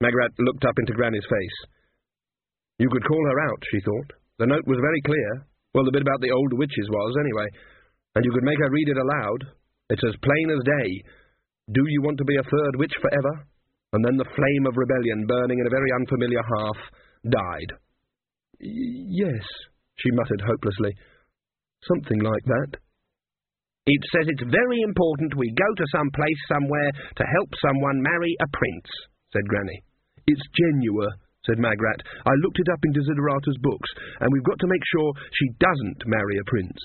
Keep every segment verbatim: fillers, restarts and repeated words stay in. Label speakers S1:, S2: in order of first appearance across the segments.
S1: Magrat looked up into Granny's face. You could call her out, she thought. The note was very clear. Well, the bit about the old witches was, anyway. And you could make her read it aloud. It's as plain as day. Do you want to be a third witch forever? And then the flame of rebellion, burning in a very unfamiliar hearth, died. Yes, she muttered hopelessly. Something like that. It says it's very important we go to some place somewhere to help someone marry a prince, said Granny. It's Genua, said Magrat. I looked it up in Desiderata's books, and we've got to make sure she doesn't marry a prince.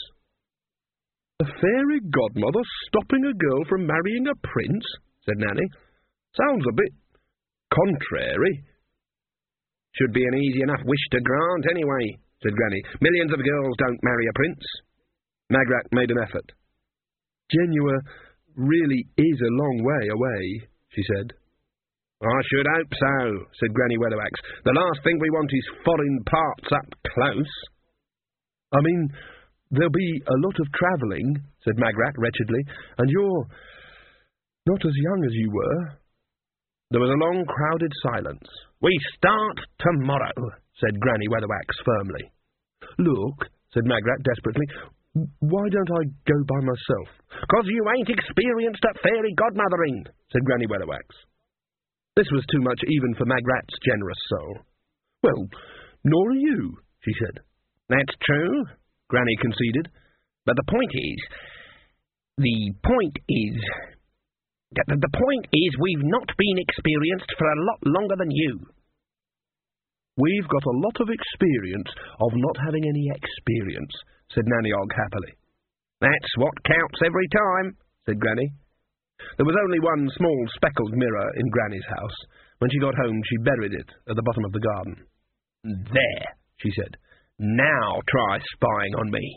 S1: A fairy godmother stopping a girl from marrying a prince, said Nanny. Sounds a bit contrary. Should be an easy enough wish to grant, anyway, said Granny. Millions of girls don't marry a prince. Magrat made an effort. Genua really is a long way away, she said. I should hope so, said Granny Weatherwax. The last thing we want is foreign parts up close. I mean, there'll be a lot of travelling, said Magrat wretchedly, and you're not as young as you were. There was a long, crowded silence. We start tomorrow, said Granny Weatherwax firmly. Look, said Magrat desperately, why don't I go by myself? Because you ain't experienced at fairy godmothering, said Granny Weatherwax. This was too much even for Magrat's generous soul. Well, nor are you, she said. That's true, Granny conceded. But the point is... The point is... The, the point is we've not been experienced for a lot longer than you. We've got a lot of experience of not having any experience, said Nanny Ogg happily. That's what counts every time, said Granny. There was only one small speckled mirror in Granny's house. When she got home, she buried it at the bottom of the garden. There, she said. Now try spying on me.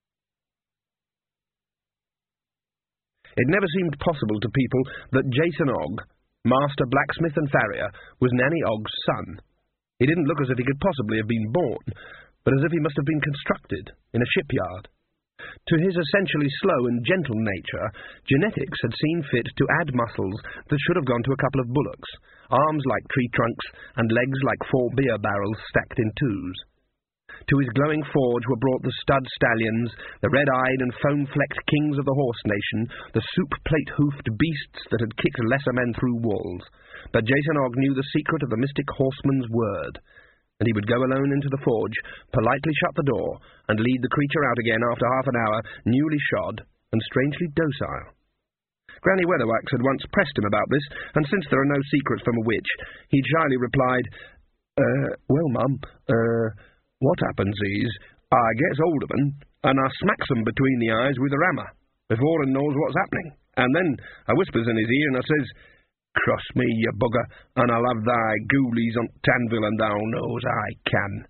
S1: It never seemed possible to people that Jason Ogg, master blacksmith and farrier, was Nanny Ogg's son. He didn't look as if he could possibly have been born, but as if he must have been constructed in a shipyard. To his essentially slow and gentle nature, genetics had seen fit to add muscles that should have gone to a couple of bullocks, arms like tree trunks, and legs like four beer barrels stacked in twos. To his glowing forge were brought the stud stallions, the red-eyed and foam-flecked kings of the horse nation, the soup-plate-hoofed beasts that had kicked lesser men through walls. But Jason Ogg knew the secret of the mystic horseman's word, and he would go alone into the forge, politely shut the door, and lead the creature out again after half an hour, newly shod and strangely docile. Granny Weatherwax had once pressed him about this, and since there are no secrets from a witch, he'd shyly replied, Uh, well, Mum, uh, what happens is, I gets hold of 'em, and I smacks 'em between the eyes with a rammer, before 'un knows what's happening, and then I whispers in his ear, and I says, Cross me, you bugger, and I'll have thy ghoulies on Tanville, and thou knows I can.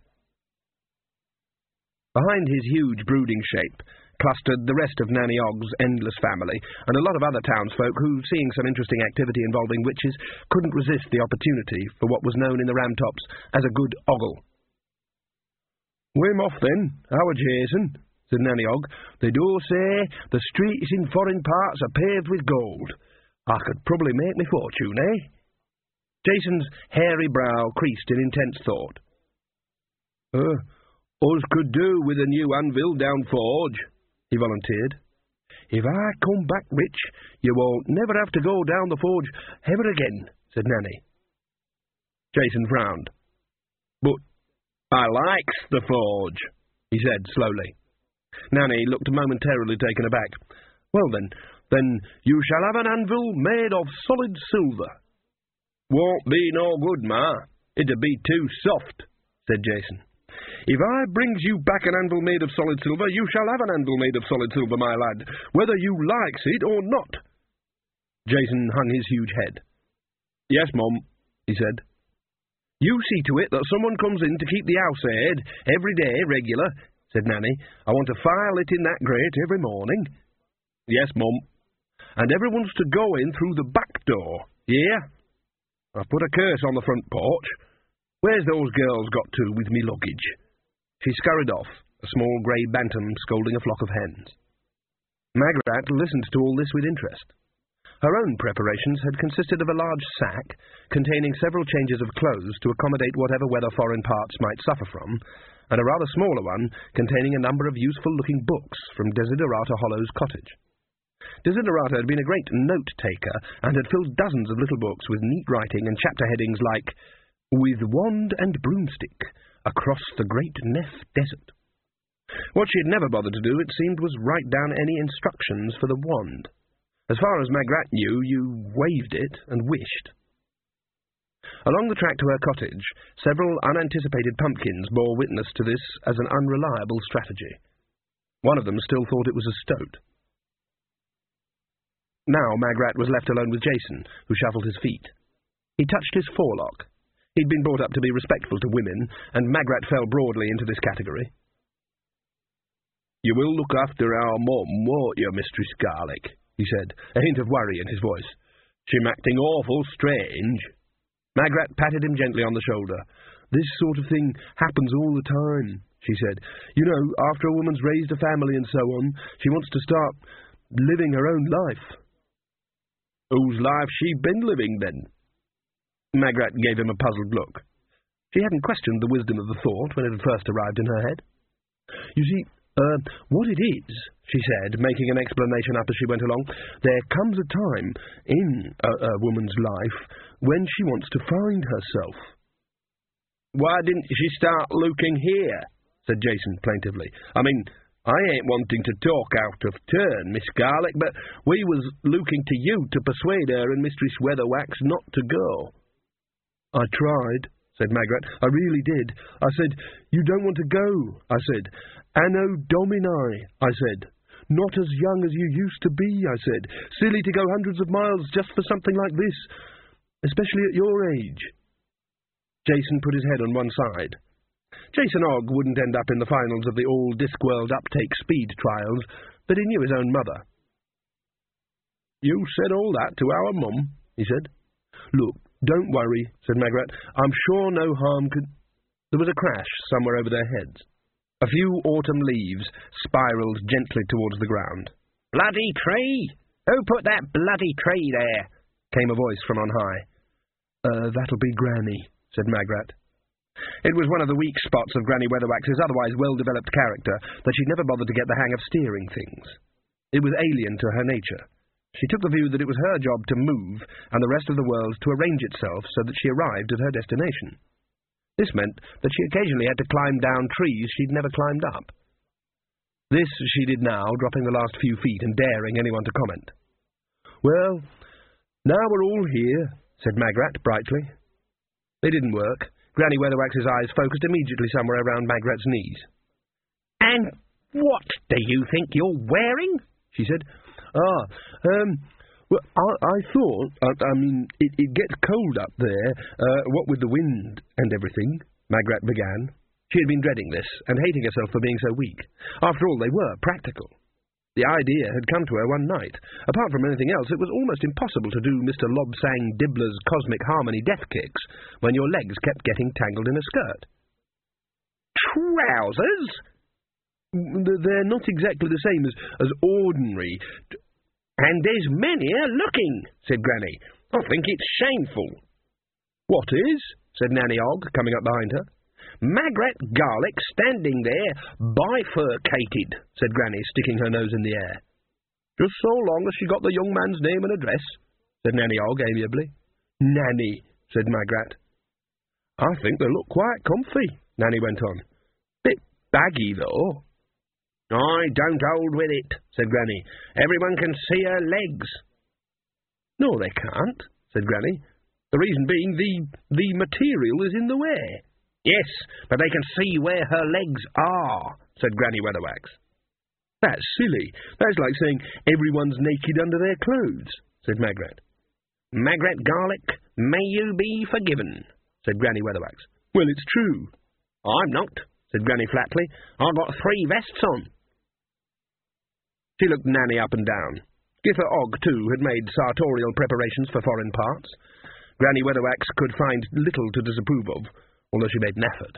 S1: Behind his huge brooding shape clustered the rest of Nanny Ogg's endless family, and a lot of other townsfolk who, seeing some interesting activity involving witches, couldn't resist the opportunity for what was known in the Ramtops as a good ogle. We're off then, our Jason, said Nanny Ogg. They do say the streets in foreign parts are paved with gold. I could probably make me fortune, eh? Jason's hairy brow creased in intense thought. Uh, us could do with a new anvil down forge, he volunteered. If I come back rich, you won't never have to go down the forge ever again, said Nanny. Jason frowned. But I likes the forge, he said slowly. Nanny looked momentarily taken aback. Well then, then you shall have an anvil made of solid silver. Won't be no good, Ma. It'd be too soft, said Jason. If I brings you back an anvil made of solid silver, you shall have an anvil made of solid silver, my lad, whether you likes it or not. Jason hung his huge head. Yes, Mum, he said. You see to it that someone comes in to keep the house aired every day, regular, said Nanny. I want a fire lit in that grate every morning. Yes, Mum. And everyone's to go in through the back door, yeah? I've put a curse on the front porch. Where's those girls got to with me luggage? She scurried off, a small grey bantam scolding a flock of hens. Magrat listened to all this with interest. Her own preparations had consisted of a large sack containing several changes of clothes to accommodate whatever weather foreign parts might suffer from, and a rather smaller one containing a number of useful-looking books from Desiderata Hollow's cottage. Desiderata had been a great note-taker and had filled dozens of little books with neat writing and chapter headings like "With Wand and Broomstick, Across the Great Neff Desert." What she had never bothered to do, it seemed, was write down any instructions for the wand. As far as Magrat knew, you waved it and wished. Along the track to her cottage, several unanticipated pumpkins bore witness to this as an unreliable strategy. One of them still thought it was a stoat. Now Magrat was left alone with Jason, who shuffled his feet. He touched his forelock. He'd been brought up to be respectful to women, and Magrat fell broadly into this category. "You will look after our mum, won't you, Mistress Garlick?" he said, a hint of worry in his voice. "She'm acting awful strange." Magrat patted him gently on the shoulder. "This sort of thing happens all the time," she said. "You know, after a woman's raised a family and so on, she wants to start living her own life." "Whose life she been living, then?" Magrat gave him a puzzled look. She hadn't questioned the wisdom of the thought when it had first arrived in her head. "You see, uh, what it is," she said, making an explanation up as she went along, "there comes a time in a, a woman's life when she wants to find herself." "Why didn't she start looking here?" said Jason plaintively. "I mean, I ain't wanting to talk out of turn, Miss Garlick, but we was looking to you to persuade her and Mistress Weatherwax not to go." "I tried," said Magrat. "I really did. I said, 'You don't want to go,' I said. 'Anno Domini,' I said. 'Not as young as you used to be,' I said. 'Silly to go hundreds of miles just for something like this, especially at your age.'" Jason put his head on one side. Jason Ogg wouldn't end up in the finals of the all-Discworld Uptake Speed Trials, but he knew his own mother. "You said all that to our mum," he said. "Look, don't worry," said Magrat. "I'm sure no harm could—" There was a crash somewhere over their heads. A few autumn leaves spiralled gently towards the ground. "Bloody tree! Who put that bloody tree there?" came a voice from on high. Uh, that'll be Granny," said Magrat. It was one of the weak spots of Granny Weatherwax's otherwise well-developed character that she'd never bothered to get the hang of steering things. It was alien to her nature. She took the view that it was her job to move, and the rest of the world to arrange itself so that she arrived at her destination. This meant that she occasionally had to climb down trees she'd never climbed up. This she did now, dropping the last few feet and daring anyone to comment. "Well, now we're all here," said Magrat brightly. It didn't work. Granny Weatherwax's eyes focused immediately somewhere around Magrat's knees. "And what do you think you're wearing?" she said. "Ah, um, well, I, I thought, I, I mean, it, it gets cold up there, uh, what with the wind and everything," Magrat began. She had been dreading this, and hating herself for being so weak. After all, they were practical. The idea had come to her one night. Apart from anything else, it was almost impossible to do Mister Lobsang Dibbler's Cosmic Harmony death kicks when your legs kept getting tangled in a skirt. "Trousers?" "They're not exactly the same as, as ordinary." "And there's many a looking," said Granny. "I think it's shameful." "What is?" said Nanny Ogg, coming up behind her. "Magrat Garlick standing there, bifurcated," said Granny, sticking her nose in the air. "Just so long as she got the young man's name and address," said Nanny Ogg amiably. "Nanny," said Magrat. "I think they look quite comfy," Nanny went on. "Bit baggy, though." "I don't hold with it," said Granny. "Everyone can see her legs." "No, they can't," said Granny. "The reason being the, the material is in the way." "Yes, but they can see where her legs are," said Granny Weatherwax. "That's silly. That's like saying everyone's naked under their clothes," said Magrat. "Magrat Garlick, may you be forgiven," said Granny Weatherwax. "Well, it's true." "I'm not," said Granny flatly. "I've got three vests on." She looked Nanny up and down. Gither Ogg, too, had made sartorial preparations for foreign parts. Granny Weatherwax could find little to disapprove of, although she made an effort.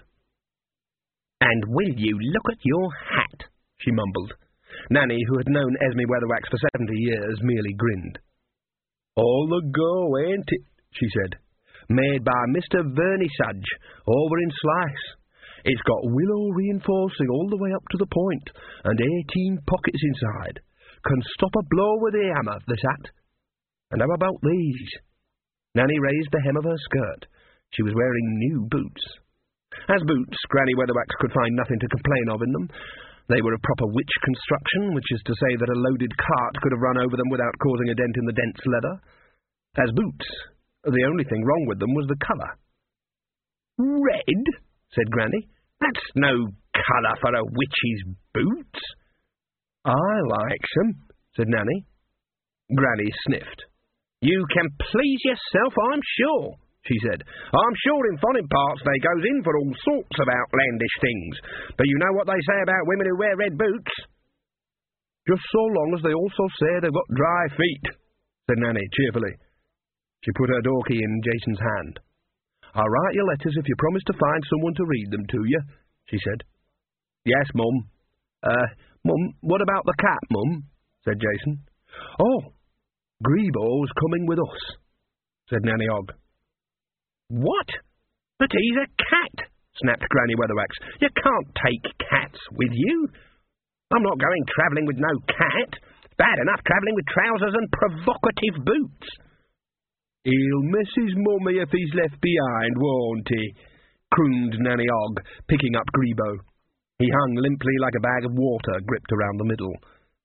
S1: "And will you look at your hat?" she mumbled. Nanny, who had known Esme Weatherwax for seventy years, merely grinned. "All the go, ain't it?" she said. "Made by Mister Vernissage, over in Slice. It's got willow reinforcing all the way up to the point, and eighteen pockets inside. Can stop a blow with a hammer, this hat. And how about these?" Nanny raised the hem of her skirt. She was wearing new boots. As boots, Granny Weatherwax could find nothing to complain of in them. They were of proper witch construction, which is to say that a loaded cart could have run over them without causing a dent in the dense leather. As boots, the only thing wrong with them was the colour. "Red?" said Granny. "That's no colour for a witch's boots." "I likes 'em," said Nanny. Granny sniffed. "You can please yourself, I'm sure," she said. "I'm sure in foreign parts they goes in for all sorts of outlandish things. But you know what they say about women who wear red boots?" "Just so long as they also say they've got dry feet," said Nanny cheerfully. She put her door key in Jason's hand. "I'll write your letters if you promise to find someone to read them to you," she said. "Yes, Mum." Uh, Mum, what about the cat, Mum?" said Jason. "Oh, Greebo's coming with us," said Nanny Ogg. "What? But he's a cat," snapped Granny Weatherwax. "You can't take cats with you. I'm not going travelling with no cat. It's bad enough travelling with trousers and provocative boots." "He'll miss his mummy if he's left behind, won't he?" crooned Nanny Ogg, picking up Greebo. He hung limply like a bag of water gripped around the middle.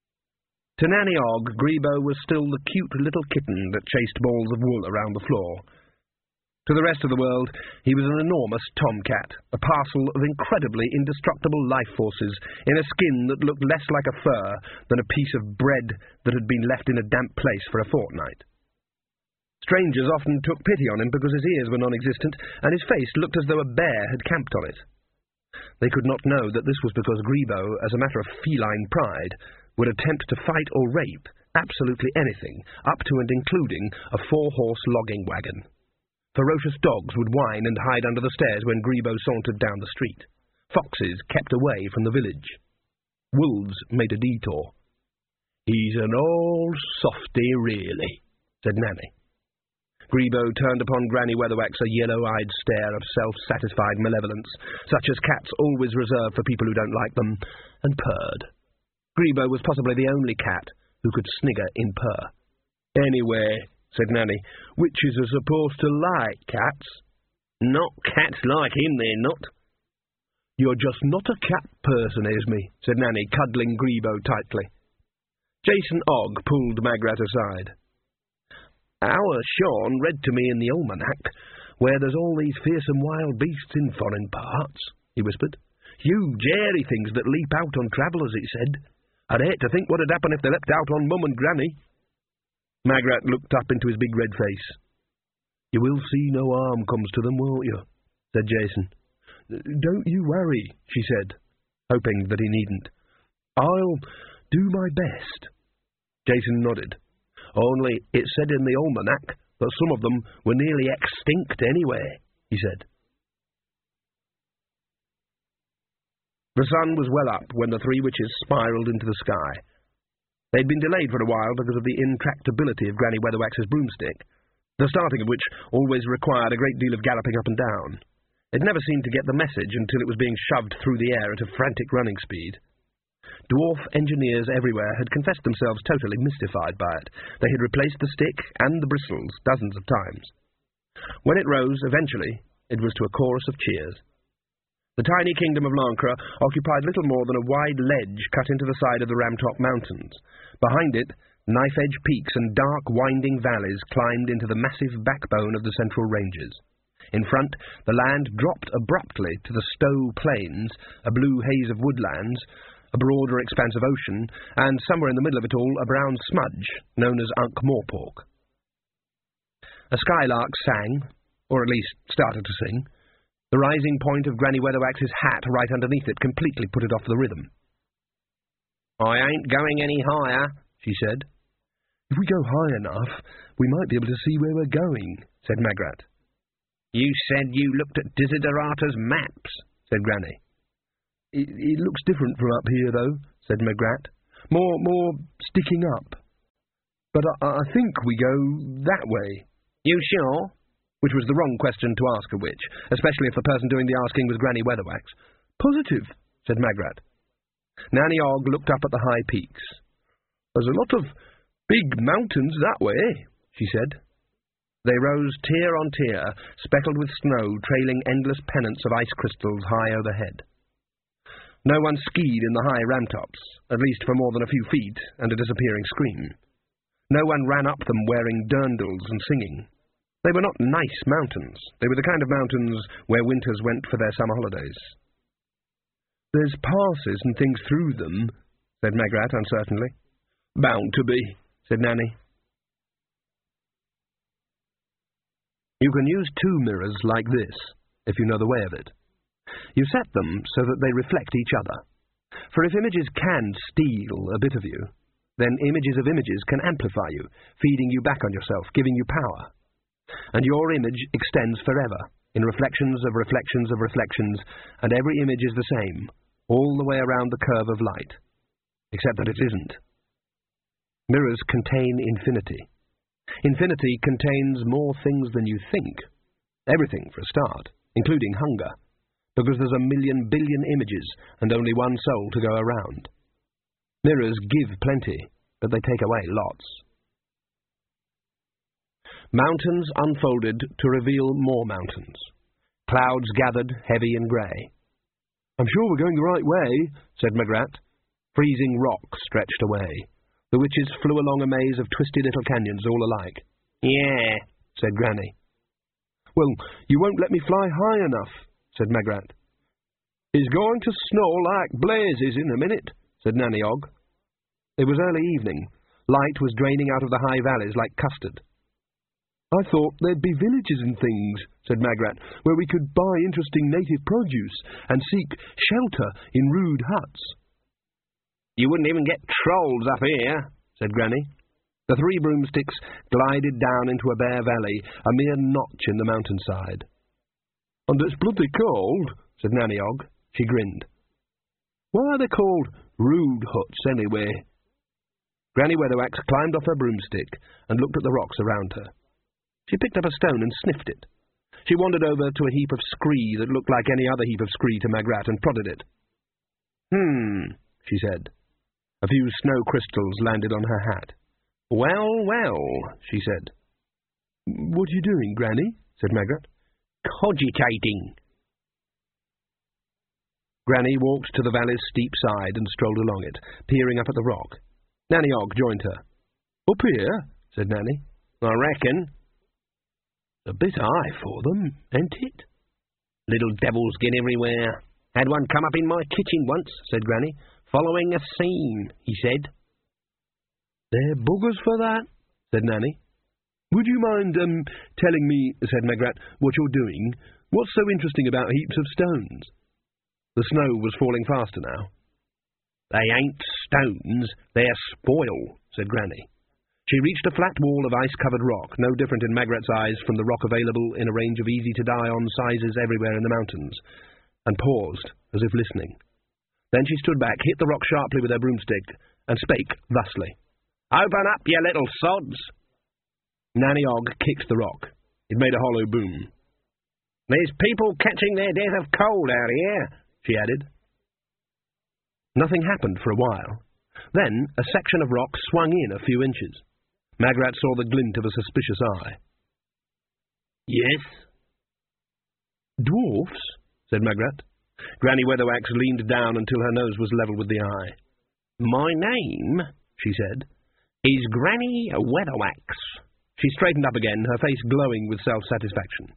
S1: To Nanny Ogg, Greebo was still the cute little kitten that chased balls of wool around the floor. To the rest of the world, he was an enormous tomcat, a parcel of incredibly indestructible life forces in a skin that looked less like a fur than a piece of bread that had been left in a damp place for a fortnight. Strangers often took pity on him because his ears were non-existent, and his face looked as though a bear had camped on it. They could not know that this was because Greebo, as a matter of feline pride, would attempt to fight or rape absolutely anything, up to and including a four-horse logging wagon. Ferocious dogs would whine and hide under the stairs when Greebo sauntered down the street. Foxes kept away from the village. Wolves made a detour. "He's an old softy, really," said Nanny. Greebo turned upon Granny Weatherwax a yellow-eyed stare of self-satisfied malevolence, such as cats always reserve for people who don't like them, and purred. Greebo was possibly the only cat who could snigger in purr. "Anyway," said Nanny, "witches are supposed to like cats." "Not cats like him, they're not." "You're just not a cat person, Esme," said Nanny, cuddling Greebo tightly. Jason Ogg pulled Magrat aside. "Our Sean read to me in the almanac, where there's all these fearsome wild beasts in foreign parts," he whispered. "Huge, hairy things that leap out on travellers, it said. I'd hate to think what'd happen if they leapt out on Mum and Granny." Magrat looked up into his big red face. "You will see no harm comes to them, won't you?" said Jason. "Don't you worry," she said, hoping that he needn't. "I'll do my best." Jason nodded. "Only it said in the almanac that some of them were nearly extinct anyway," he said. The sun was well up when the three witches spiralled into the sky. They'd been delayed for a while because of the intractability of Granny Weatherwax's broomstick, the starting of which always required a great deal of galloping up and down. It never seemed to get the message until it was being shoved through the air at a frantic running speed. Dwarf engineers everywhere had confessed themselves totally mystified by it. They had replaced the stick and the bristles dozens of times. When it rose, eventually, it was to a chorus of cheers. The tiny kingdom of Lancre occupied little more than a wide ledge cut into the side of the Ramtop Mountains. Behind it, knife-edge peaks and dark, winding valleys climbed into the massive backbone of the Central Ranges. In front, the land dropped abruptly to the Stowe Plains, a blue haze of woodlands, a broader expanse of ocean, and somewhere in the middle of it all, a brown smudge, known as Ankh-Morpork. A skylark sang, or at least started to sing. The rising point of Granny Weatherwax's hat right underneath it completely put it off the rhythm. "I ain't going any higher," she said. "If we go high enough, we might be able to see where we're going," said Magrat. "You said you looked at Desiderata's maps," said Granny. It, it looks different from up here, though," said Magrat. More, more sticking up." But I, I think we go that way.
S2: You sure?
S1: Which was the wrong question to ask a witch, especially if the person doing the asking was Granny Weatherwax. Positive, said Magrat. Nanny Ogg looked up at the high peaks. There's a lot of big mountains that way, she said. They rose tier on tier, speckled with snow, trailing endless pennants of ice crystals high overhead. No one skied in the high ramtops, at least for more than a few feet, and a disappearing scream. No one ran up them wearing dirndls and singing. They were not nice mountains. They were the kind of mountains where winters went for their summer holidays. There's passes and things through them, said Magrat uncertainly. Bound to be, said Nanny. You can use two mirrors like this, if you know the way of it. You set them so that they reflect each other. For if images can steal a bit of you, then images of images can amplify you, feeding you back on yourself, giving you power. And your image extends forever, in reflections of reflections of reflections, and every image is the same, all the way around the curve of light, except that it isn't. Mirrors contain infinity. Infinity contains more things than you think. Everything, for a start, including hunger, because there's a million billion images and only one soul to go around. Mirrors give plenty, but they take away lots. Mountains unfolded to reveal more mountains. Clouds gathered, heavy and grey. I'm sure we're going the right way, said Magrat. Freezing rocks stretched away. The witches flew along a maze of twisted little canyons, all alike. Yeah, said Granny. Well, you won't let me fly high enough, said Magrat. It's going to snow like blazes in a minute, said Nanny Ogg. It was early evening. Light was draining out of the high valleys like custard. I thought there'd be villages and things, said Magrat, where we could buy interesting native produce and seek shelter in rude huts. You wouldn't even get trolls up here, said Granny. The three broomsticks glided down into a bare valley, a mere notch in the mountainside. And it's bloody cold, said Nanny Ogg. She grinned. Why are they called rude huts, anyway? Granny Weatherwax climbed off her broomstick and looked at the rocks around her. She picked up a stone and sniffed it. She wandered over to a heap of scree that looked like any other heap of scree to Magrat and prodded it. Hmm, she said. A few snow crystals landed on her hat. Well, well, she said. What are you doing, Granny? Said Magrat. Cogitating. Granny walked to the valley's steep side and strolled along it, peering up at the rock. Nanny Ogg joined her. Up here? Said Nanny. I reckon. A bit high for them, ain't it? Little devils get everywhere. Had one come up in my kitchen once, said Granny. Following a scene, he said. They're buggers for that, said Nanny. Would you mind, um, telling me, said Magrat, what you're doing? What's so interesting about heaps of stones? The snow was falling faster now. They ain't stones, they're spoil, said Granny. She reached a flat wall of ice-covered rock, no different in Magrat's eyes from the rock available in a range of easy-to-die-on sizes everywhere in the mountains, and paused, as if listening. Then she stood back, hit the rock sharply with her broomstick, and spake thusly. Open up, you little sods! Nanny Ogg kicked the rock. It made a hollow boom. There's people catching their death of cold out here, she added. Nothing happened for a while. Then a section of rock swung in a few inches. Magrat saw the glint of a suspicious eye. Yes? Dwarfs? Said Magrat. Granny Weatherwax leaned down until her nose was level with the eye. My name, she said, is Granny Weatherwax. She straightened up again, her face glowing with self-satisfaction.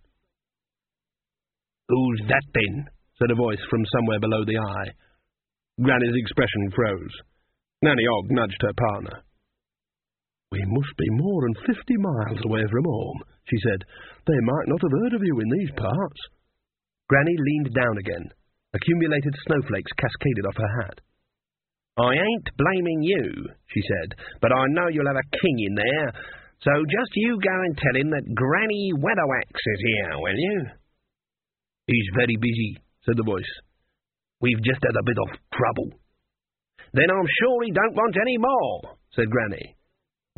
S1: Who's that, then? Said a voice from somewhere below the eye. Granny's expression froze. Nanny Ogg nudged her partner. We must be more than fifty miles away from home, she said. They might not have heard of you in these parts. Granny leaned down again. Accumulated snowflakes cascaded off her hat. I ain't blaming you, she said, but I know you'll have a king in there, so just you go and tell him that Granny Weatherwax is here, will you? He's very busy, said the voice. We've just had a bit of trouble. Then I'm sure he don't want any more, said Granny.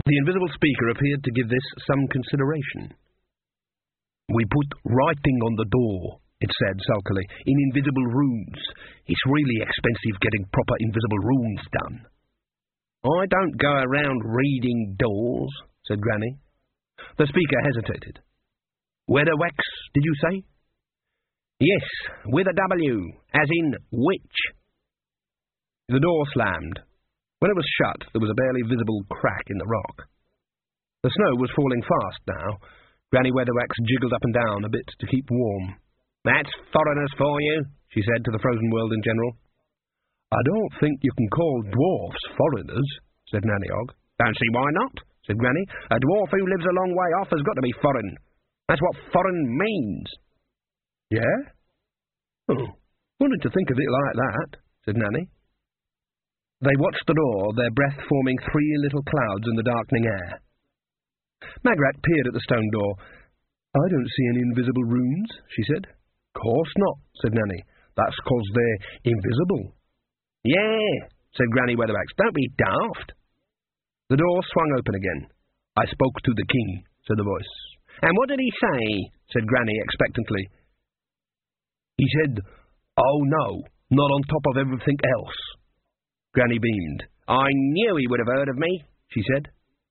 S1: The invisible speaker appeared to give this some consideration. "We put writing on the door," it said sulkily, "in invisible runes. It's really expensive getting proper invisible runes done." "I don't go around reading doors," said Granny. The speaker hesitated. "Weatherwax, did you say?" "Yes, with a W, as in witch." The door slammed. When it was shut, there was a barely visible crack in the rock. The snow was falling fast now. Granny Weatherwax jiggled up and down a bit to keep warm. "That's foreigners for you," she said to the frozen world in general. "I don't think you can call dwarfs foreigners," said Nanny Og. "Don't see why not," said Granny. "A dwarf who lives a long way off has got to be foreign. That's what foreign means." "Yeah? Oh, wanted to think of it like that," said Nanny. They watched the door, their breath forming three little clouds in the darkening air. Magrat peered at the stone door. "I don't see any invisible runes," she said. "Course not," said Nanny. "That's 'cause they're invisible." "Yeah," said Granny Weatherwax. "Don't be daft." The door swung open again. "I spoke to the king," said the voice. "And what did he say?" said Granny expectantly. "He said, 'Oh no, not on top of everything else.'" Granny beamed. "I knew he would have heard of me," she said.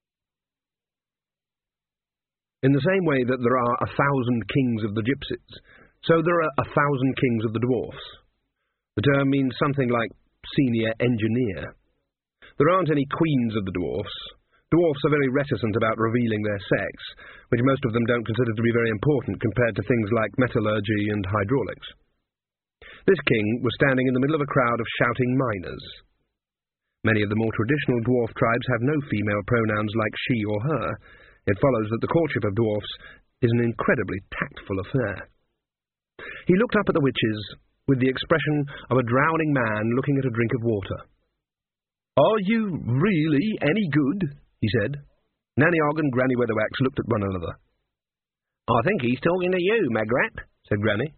S1: In the same way that there are a thousand kings of the gypsies, so there are a thousand kings of the dwarfs. The term means something like senior engineer. There aren't any queens of the dwarfs. Dwarfs are very reticent about revealing their sex, which most of them don't consider to be very important compared to things like metallurgy and hydraulics. This king was standing in the middle of a crowd of shouting miners. Many of the more traditional dwarf tribes have no female pronouns like she or her. It follows that the courtship of dwarfs is an incredibly tactful affair. He looked up at the witches with the expression of a drowning man looking at a drink of water. "Are you really any good?" he said. Nanny Og and Granny Weatherwax looked at one another. "I think he's talking to you, Magrat," said Granny.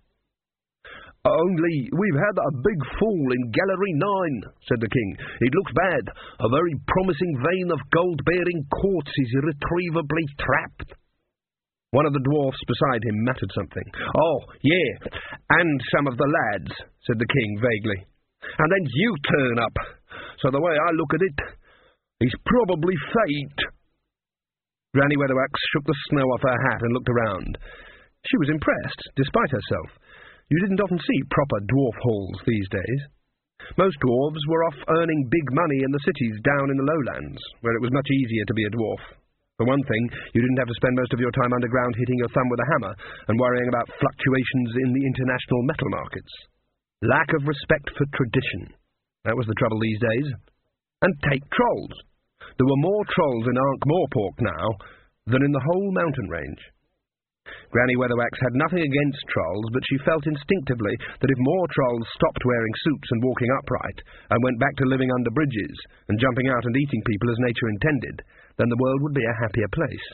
S1: "Only we've had a big fall in Gallery nine, said the king. "It looks bad. A very promising vein of gold-bearing quartz is irretrievably trapped." One of the dwarfs beside him muttered something. "Oh, yeah, and some of the lads," said the king vaguely. "And then you turn up. So the way I look at it, he's probably fate." Granny Weatherwax shook the snow off her hat and looked around. She was impressed, despite herself. You didn't often see proper dwarf halls these days. Most dwarves were off earning big money in the cities down in the lowlands, where it was much easier to be a dwarf. For one thing, you didn't have to spend most of your time underground hitting your thumb with a hammer and worrying about fluctuations in the international metal markets. Lack of respect for tradition. That was the trouble these days. And take trolls. There were more trolls in Ankh-Morpork now than in the whole mountain range. Granny Weatherwax had nothing against trolls, but she felt instinctively that if more trolls stopped wearing suits and walking upright, and went back to living under bridges, and jumping out and eating people as nature intended, then the world would be a happier place.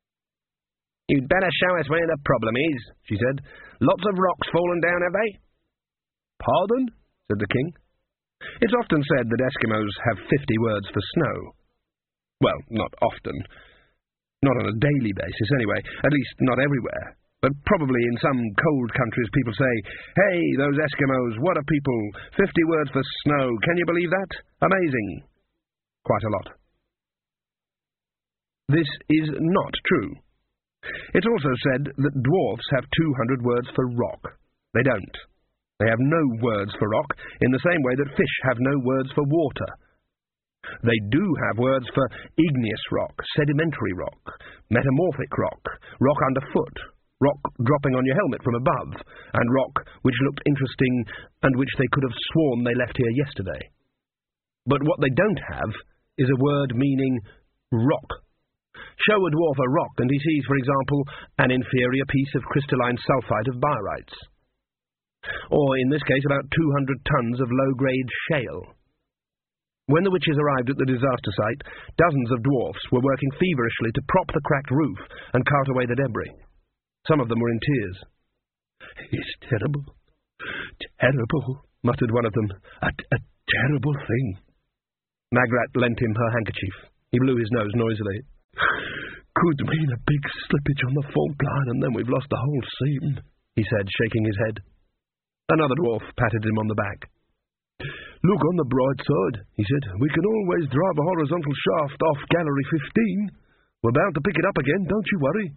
S1: "You'd better show us where the problem is," she said. "Lots of rocks fallen down, have they?" "Pardon?" said the king. It's often said that Eskimos have fifty words for snow. Well, not often. Not on a daily basis, anyway. At least not everywhere. But probably in some cold countries people say, "Hey, those Eskimos, what a people! Fifty words for snow. Can you believe that? Amazing." Quite a lot. This is not true. It's also said that dwarfs have two hundred words for rock. They don't. They have no words for rock, in the same way that fish have no words for water. They do have words for igneous rock, sedimentary rock, metamorphic rock, rock underfoot, rock dropping on your helmet from above, and rock which looked interesting and which they could have sworn they left here yesterday. But what they don't have is a word meaning rock. Show a dwarf a rock, and he sees, for example, an inferior piece of crystalline sulfite of barytes. Or, in this case, about two hundred tons of low-grade shale. When the witches arrived at the disaster site, dozens of dwarfs were working feverishly to prop the cracked roof and cart away the debris. Some of them were in tears. "It's terrible, terrible," muttered one of them. A, a terrible thing." Magrat lent him her handkerchief. He blew his nose noisily. "Could mean a big slippage on the fault line, and then we've lost the whole seam," he said, shaking his head. Another dwarf patted him on the back. "Look on the bright side," he said. "We can always drive a horizontal shaft off Gallery fifteen. We're bound to pick it up again, don't you worry."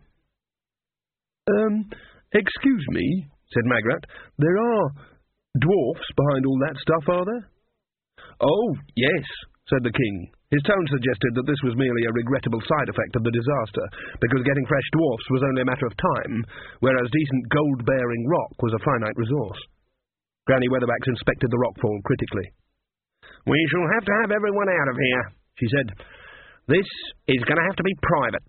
S1: Um, excuse me," said Magrat. "There are dwarfs behind all that stuff, are there?" "Oh, yes," said the king. His tone suggested that this was merely a regrettable side effect of the disaster, because getting fresh dwarfs was only a matter of time, whereas decent gold-bearing rock was a finite resource. Granny Weatherwax inspected the rockfall critically. "We shall have to have everyone out of here," she said. "This is going to have to be private."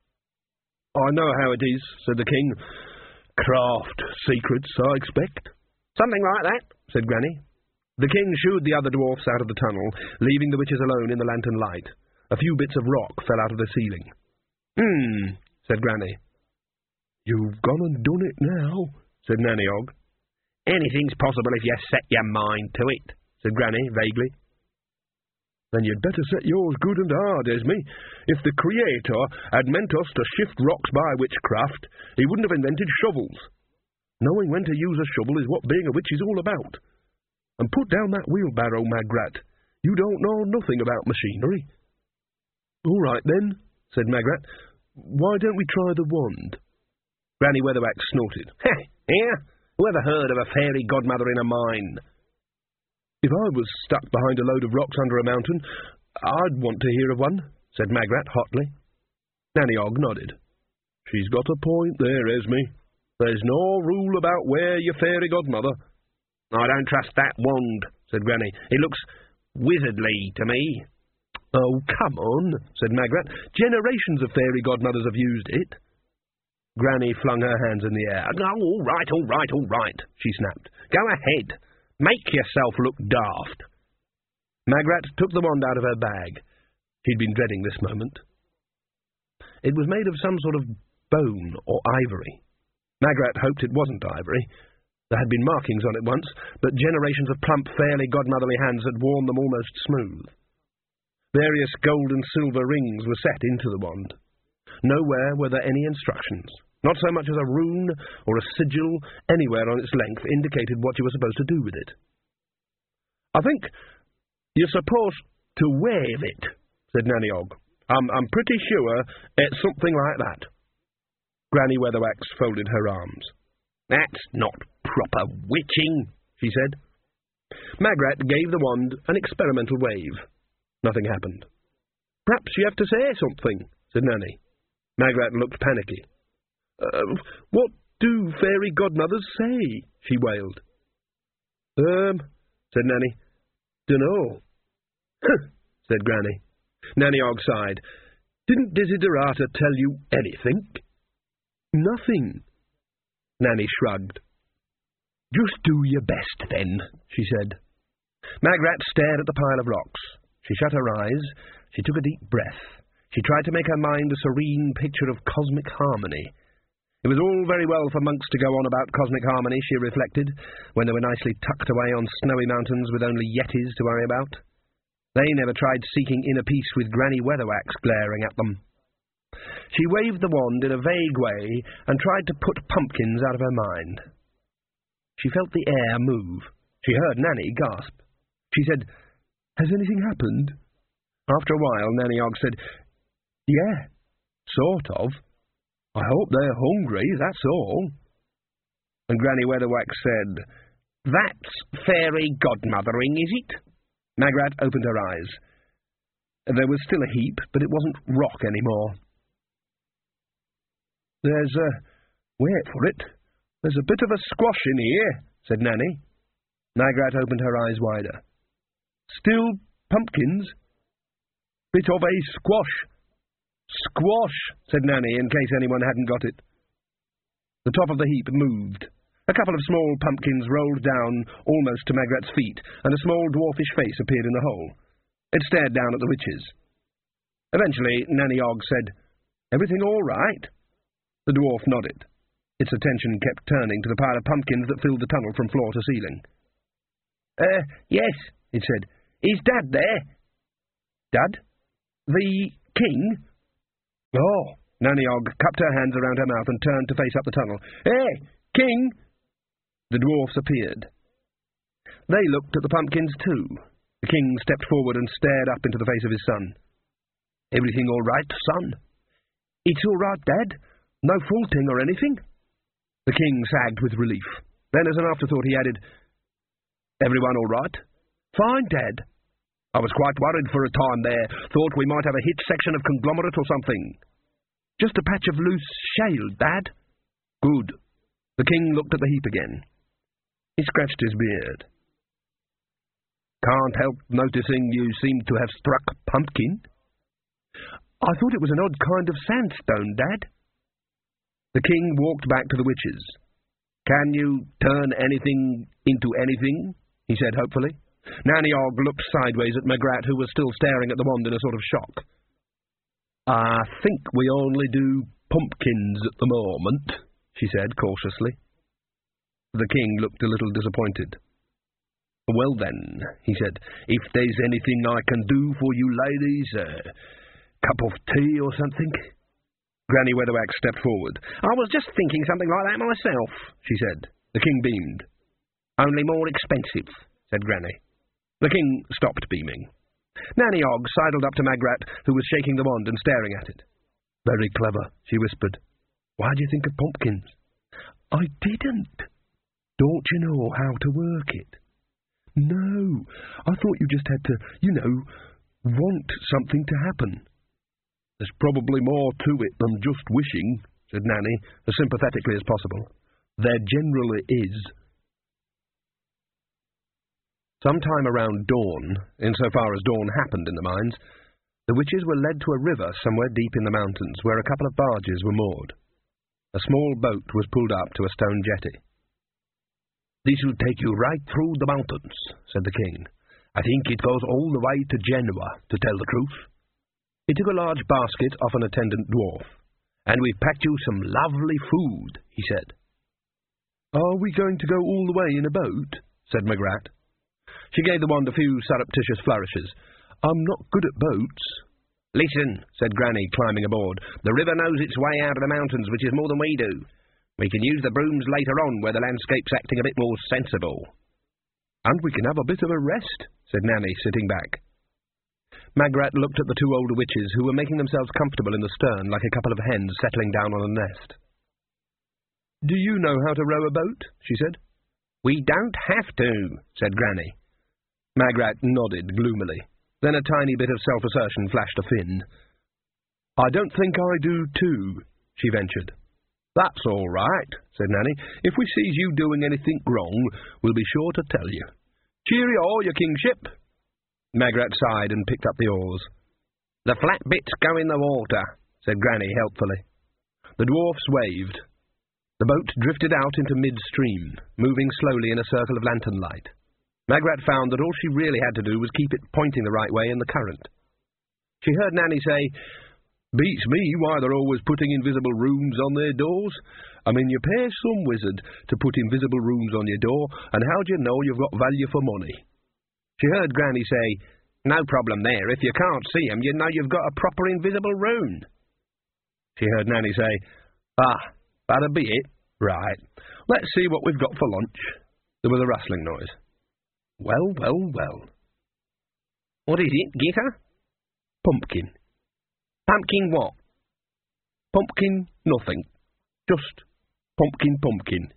S1: "I know how it is," said the king. "Craft secrets, I expect." "Something like that," said Granny. The king shooed the other dwarfs out of the tunnel, leaving the witches alone in the lantern light. A few bits of rock fell out of the ceiling. "Hmm," said Granny. "You've gone and done it now," said Nanny Og. "Anything's possible if you set your mind to it," said Granny vaguely. "Then you'd better set yours good and hard, Esme. If the Creator had meant us to shift rocks by witchcraft, he wouldn't have invented shovels. Knowing when to use a shovel is what being a witch is all about. And put down that wheelbarrow, Magrat. You don't know nothing about machinery." "All right, then," said Magrat. "Why don't we try the wand?" Granny Weatherwax snorted. "Heh, here? Who ever heard of a fairy godmother in a mine?" "If I was stuck behind a load of rocks under a mountain, I'd want to hear of one," said Magrat hotly. Nanny Og nodded. "She's got a point there, Esme. There's no rule about where your fairy godmother." "I don't trust that wand," said Granny. "It looks wizardly to me." "Oh, come on," said Magrat. "Generations of fairy godmothers have used it." Granny flung her hands in the air. "Oh, all right, all right, all right," she snapped. "Go ahead. Make yourself look daft." Magrat took the wand out of her bag. She'd been dreading this moment. It was made of some sort of bone or ivory. Magrat hoped it wasn't ivory. There had been markings on it once, but generations of plump, fairly godmotherly hands had worn them almost smooth. Various gold and silver rings were set into the wand. Nowhere were there any instructions. Not so much as a rune or a sigil anywhere on its length indicated what you were supposed to do with it. "I think you're supposed to wave it," said Nanny Og. I'm, I'm pretty sure it's something like that." Granny Weatherwax folded her arms. "That's not proper witching," she said. Magrat gave the wand an experimental wave. Nothing happened. "Perhaps you have to say something," said Nanny. Magrat looked panicky. Uh, "What do fairy godmothers say?" she wailed. Um, said Nanny. "Dunno." "Huh," said Granny. Nanny Og sighed. "Didn't Desiderata tell you anything?" "Nothing." Nanny shrugged. "Just do your best, then," she said. Magrat stared at the pile of rocks. She shut her eyes. She took a deep breath. She tried to make her mind a serene picture of cosmic harmony. It was all very well for monks to go on about cosmic harmony, she reflected, when they were nicely tucked away on snowy mountains with only yetis to worry about. They never tried seeking inner peace with Granny Weatherwax glaring at them. She waved the wand in a vague way and tried to put pumpkins out of her mind. She felt the air move. She heard Nanny gasp. She said, "Has anything happened?" After a while, Nanny Og said, "Yeah, sort of. I hope they're hungry, that's all." And Granny Weatherwax said, "That's fairy godmothering, is it?" Magrat opened her eyes. There was still a heap, but it wasn't rock anymore. There's a... wait for it. There's a bit of a squash in here, said Nanny. Magrat opened her eyes wider. "Still pumpkins?" "Bit of a squash." "Squash," said Nanny, in case anyone hadn't got it. The top of the heap moved. A couple of small pumpkins rolled down almost to Magrat's feet, and a small dwarfish face appeared in the hole. It stared down at the witches. Eventually, Nanny Og said, "Everything all right?" The dwarf nodded. Its attention kept turning to the pile of pumpkins that filled the tunnel from floor to ceiling. Uh, yes, it said. "Is Dad there?" "Dad?" The king? Oh, Nanny Ogg cupped her hands around her mouth and turned to face up the tunnel. Eh, king! The dwarfs appeared. They looked at the pumpkins too. The king stepped forward and stared up into the face of his son. Everything all right, son? It's all right, Dad. No faulting or anything. The king sagged with relief. Then, as an afterthought, he added, Everyone all right? Fine, Dad. I was quite worried for a time there. Thought we might have a hit section of conglomerate or something. Just a patch of loose shale, Dad. Good. The king looked at the heap again. He scratched his beard. Can't help noticing you seem to have struck pumpkin. I thought it was an odd kind of sandstone, Dad. The king walked back to the witches. Can you turn anything into anything? He said hopefully. Nanny Ogg looked sideways at Magrat, who was still staring at the wand in a sort of shock. I think we only do pumpkins at the moment, she said cautiously. The king looked a little disappointed. Well then, he said, if there's anything I can do for you ladies, a uh, cup of tea or something? Granny Weatherwax stepped forward. I was just thinking something like that myself, she said. The king beamed. Only more expensive, said Granny. The king stopped beaming. Nanny Ogg sidled up to Magrat, who was shaking the wand and staring at it. Very clever, she whispered. Why do you think of pumpkins? I didn't. Don't you know how to work it? No, I thought you just had to, you know, want something to happen. There's probably more to it than just wishing, said Nanny, as sympathetically as possible. There generally is. Sometime around dawn, insofar as dawn happened in the mines, the witches were led to a river somewhere deep in the mountains, where a couple of barges were moored. A small boat was pulled up to a stone jetty. This will take you right through the mountains, said the king. I think it goes all the way to Genoa, to tell the truth. He took a large basket off an attendant dwarf. And we've packed you some lovely food, he said. Are we going to go all the way in a boat? Said Magrat. She gave the wand a few surreptitious flourishes. I'm not good at boats. Listen, said Granny, climbing aboard. The river knows its way out of the mountains, which is more than we do. We can use the brooms later on, where the landscape's acting a bit more sensible. And we can have a bit of a rest, said Nanny, sitting back. Magrat looked at the two older witches, who were making themselves comfortable in the stern like a couple of hens settling down on a nest. Do you know how to row a boat? She said. We don't have to, said Granny. Magrat nodded gloomily. Then a tiny bit of self-assertion flashed a fin. I don't think I do too, she ventured. That's all right, said Nanny. If we sees you doing anything wrong, we'll be sure to tell you. Cheerio, your kingship. Magrat sighed and picked up the oars. The flat bits go in the water, said Granny helpfully. The dwarfs waved. The boat drifted out into mid-stream, moving slowly in a circle of lantern light. Magrat found that all she really had to do was keep it pointing the right way in the current. She heard Nanny say, Beats me why they're always putting invisible rooms on their doors. I mean, you pay some wizard to put invisible rooms on your door, and how do you know you've got value for money? She heard Granny say, No problem there. If you can't see 'em, you know you've got a proper invisible room. She heard Nanny say, Ah, that'll be it. Right. Let's see what we've got for lunch. There was a rustling noise. Well, well, well. What is it, Gitter? Pumpkin. Pumpkin what? Pumpkin nothing. Just pumpkin pumpkin.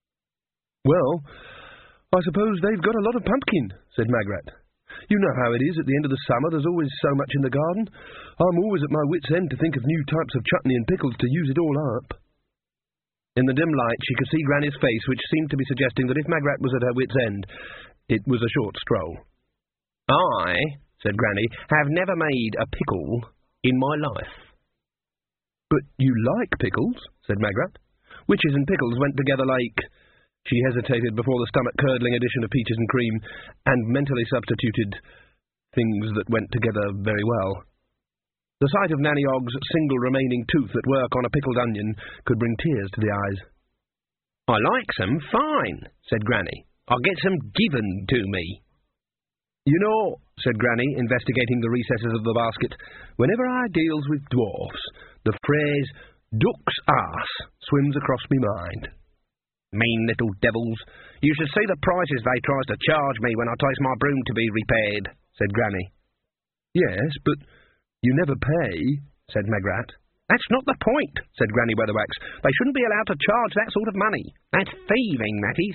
S1: Well, I suppose they've got a lot of pumpkin, said Magrat. You know how it is at the end of the summer, there's always so much in the garden. I'm always at my wit's end to think of new types of chutney and pickles to use it all up. In the dim light she could see Granny's face, which seemed to be suggesting that if Magrat was at her wit's end, it was a short stroll. I, said Granny, have never made a pickle in my life. But you like pickles, said Magrat. Witches and pickles went together like... She hesitated before the stomach-curdling addition of peaches and cream, and mentally substituted things that went together very well. The sight of Nanny Ogg's single remaining tooth at work on a pickled onion could bring tears to the eyes. I like some fine, said Granny. I'll get some given to me. You know, said Granny, investigating the recesses of the basket, whenever I deals with dwarfs, the phrase, duck's arse, swims across me mind. Mean little devils. You should see the prices they tries to charge me when I takes my broom to be repaired, said Granny. Yes, but you never pay, said Magrat. That's not the point, said Granny Weatherwax. They shouldn't be allowed to charge that sort of money. That's thieving, that is.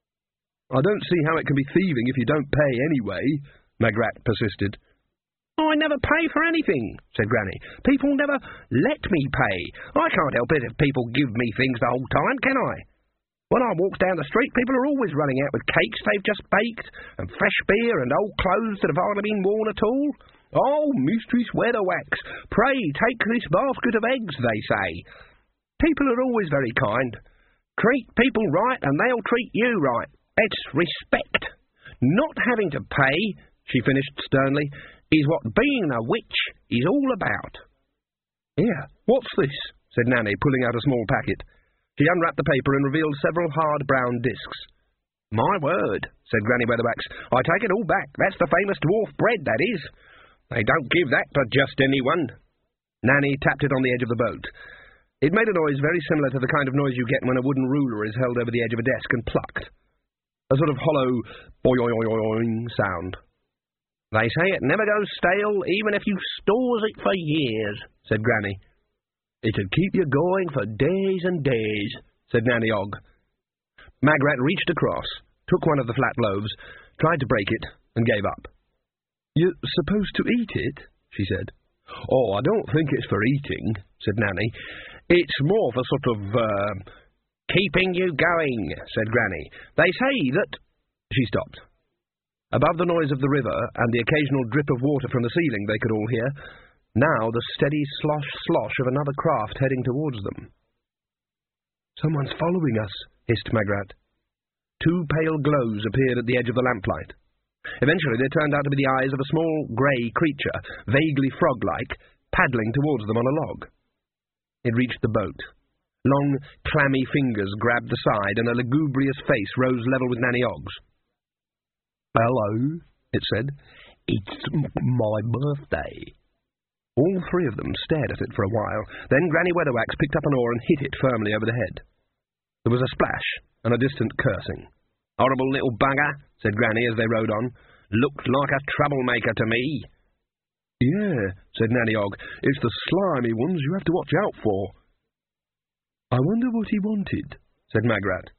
S1: I don't see how it can be thieving if you don't pay anyway, Magrat persisted. I never pay for anything, said Granny. People never let me pay. I can't help it if people give me things the whole time, can I? When I walk down the street, people are always running out with cakes they've just baked, and fresh beer and old clothes that have hardly been worn at all. Oh, Mistress Weatherwax, pray take this basket of eggs, they say. People are always very kind. Treat people right and they'll treat you right. It's respect. Not having to pay, she finished sternly, is what being a witch is all about. Here, what's this? Said Nanny, pulling out a small packet. She unwrapped the paper and revealed several hard brown discs. My word, said Granny Weatherwax, I take it all back. That's the famous dwarf bread, that is. They don't give that to just anyone. Nanny tapped it on the edge of the boat. It made a noise very similar to the kind of noise you get when a wooden ruler is held over the edge of a desk and plucked. A sort of hollow boing sound. They say it never goes stale, even if you stores it for years, said Granny. It'd keep you going for days and days, said Nanny Og. Magrat reached across, took one of the flat loaves, tried to break it, and gave up. You're supposed to eat it, she said. Oh, I don't think it's for eating, said Nanny. It's more for sort of, uh... keeping you going, said Granny. They say that... She stopped. Above the noise of the river and the occasional drip of water from the ceiling they could all hear, now the steady slosh-slosh of another craft heading towards them. Someone's following us, hissed Magrat. Two pale glows appeared at the edge of the lamplight. Eventually they turned out to be the eyes of a small grey creature, vaguely frog-like, paddling towards them on a log. It reached the boat. Long, clammy fingers grabbed the side, and a lugubrious face rose level with Nanny Og's. Hello, it said. It's my birthday. All three of them stared at it for a while. Then Granny Weatherwax picked up an oar and hit it firmly over the head. There was a splash and a distant cursing. Horrible little bugger, said Granny as they rowed on. Looked like a troublemaker to me. Yeah, said Nanny Og. It's the slimy ones you have to watch out for. I wonder what he wanted, said Magrat.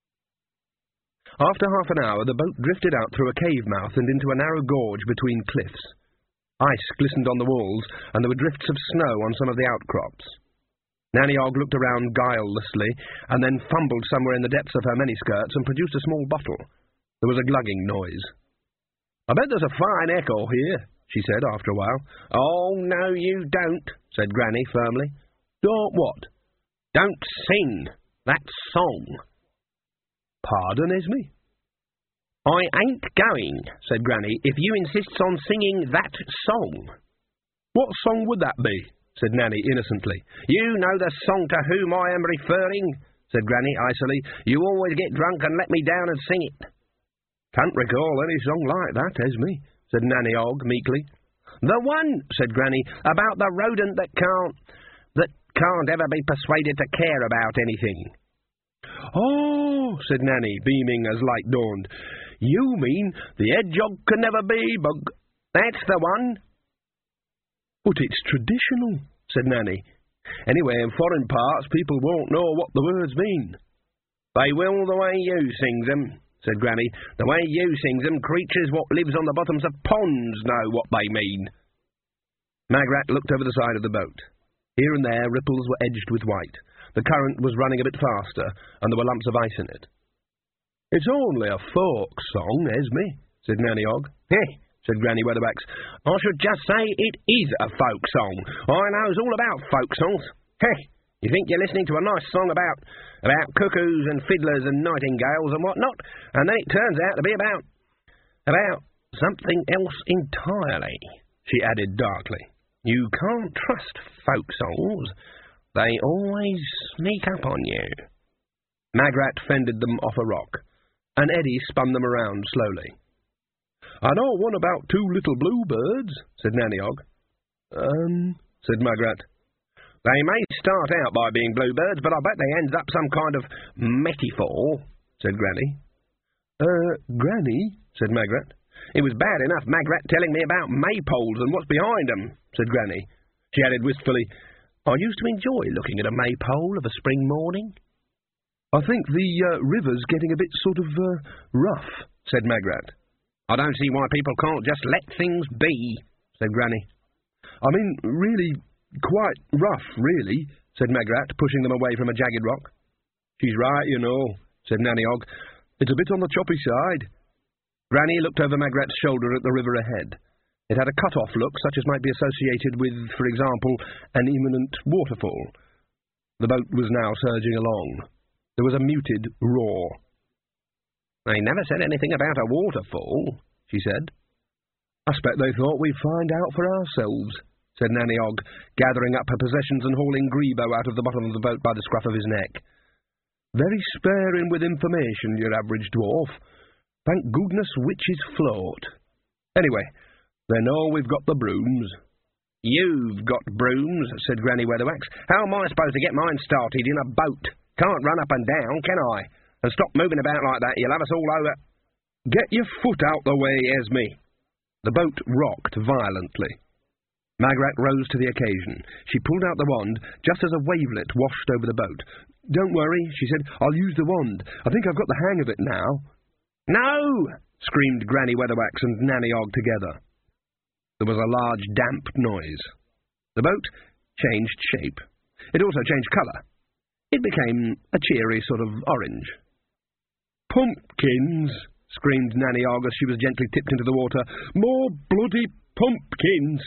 S1: After half an hour, the boat drifted out through a cave mouth and into a narrow gorge between cliffs. Ice glistened on the walls, and there were drifts of snow on some of the outcrops. Nanny Og looked around guilelessly, and then fumbled somewhere in the depths of her miniskirts and produced a small bottle. There was a glugging noise. I bet there's a fine echo here, she said after a while. Oh, no, you don't, said Granny firmly. Don't what? Don't sing that song. Pardon, Esme? I ain't going, said Granny, if you insist on singing that song. What song would that be? Said Nanny innocently. You know the song to whom I am referring, said Granny icily. You always get drunk and let me down and sing it. Can't recall any song like that, Esme, said Nanny Og meekly. The one, said Granny, about the rodent that can't... that can't ever be persuaded to care about anything. Oh, said Nanny, beaming as light dawned. You mean the hedgehog can never be bug. That's the one. But it's traditional, said Nanny. Anyway, in foreign parts, people won't know what the words mean. They will the way you sings them, said Granny. The way you sings them, creatures what lives on the bottoms of ponds know what they mean. Magrat looked over the side of the boat. Here and there, ripples were edged with white. The current was running a bit faster, and there were lumps of ice in it. It's only a folk song, Esme, said Nanny Og. Heh, said Granny Weatherwax. I should just say it is a folk song. I knows all about folk songs. Heh, you think you're listening to a nice song about about cuckoos and fiddlers and nightingales and whatnot, and then it turns out to be about about something else entirely, she added darkly. You can't trust folk songs. They always sneak up on you. Magrat fended them off a rock, and Eddie spun them around slowly. "I know one about two little bluebirds," said Nanny Og. Um, said Magrat. "They may start out by being bluebirds, but I bet they end up some kind of metaphor," said Granny. Uh, Granny, said Magrat. "It was bad enough Magrat telling me about maypoles and what's behind them," said Granny. She added wistfully, "I used to enjoy looking at a maypole of a spring morning." "I think the uh, river's getting a bit sort of uh, rough," said Magrat. "I don't see why people can't just let things be," said Granny. "I mean, really, quite rough, really," said Magrat, pushing them away from a jagged rock. "She's right, you know," said Nanny Og. "It's a bit on the choppy side." Granny looked over Magrat's shoulder at the river ahead. It had a cut-off look, such as might be associated with, for example, an imminent waterfall. The boat was now surging along. There was a muted roar. "They never said anything about a waterfall," she said. "I expect they thought we'd find out for ourselves," said Nanny Og, gathering up her possessions and hauling Grebo out of the bottom of the boat by the scruff of his neck. "Very sparing with information, your average dwarf. Thank goodness witches float. Anyway, they know we've got the brooms." "You've got brooms," said Granny Weatherwax. "How am I supposed to get mine started in a boat? Can't run up and down, can I? And stop moving about like that, you'll have us all over." "Get your foot out the way, Esme." The boat rocked violently. Magrat rose to the occasion. She pulled out the wand just as a wavelet washed over the boat. "Don't worry," she said. "I'll use the wand. I think I've got the hang of it now." "No!" screamed Granny Weatherwax and Nanny Og together. There was a large damp noise. The boat changed shape. It also changed colour. It became a cheery sort of orange. "Pumpkins!" screamed Nanny Og as she was gently tipped into the water. "More bloody pumpkins!"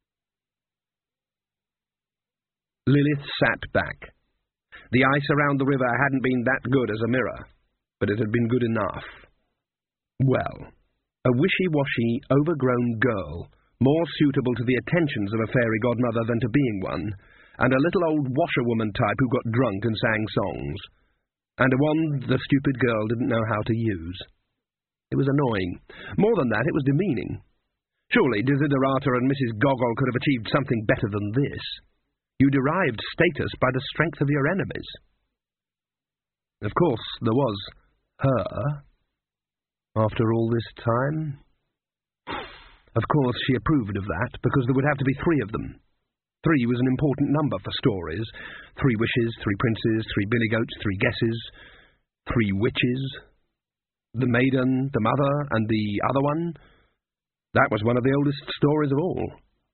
S1: Lilith sat back. The ice around the river hadn't been that good as a mirror, but it had been good enough. Well, a wishy-washy, overgrown girl, more suitable to the attentions of a fairy godmother than to being one, and a little old washerwoman type who got drunk and sang songs, and a wand the stupid girl didn't know how to use. It was annoying. More than that, it was demeaning. Surely Desiderata and Missus Goggle could have achieved something better than this. You derived status by the strength of your enemies. Of course, there was her. After all this time... Of course, she approved of that, because there would have to be three of them. Three was an important number for stories. Three wishes, three princes, three billy goats, three guesses, three witches. The maiden, the mother, and the other one. That was one of the oldest stories of all.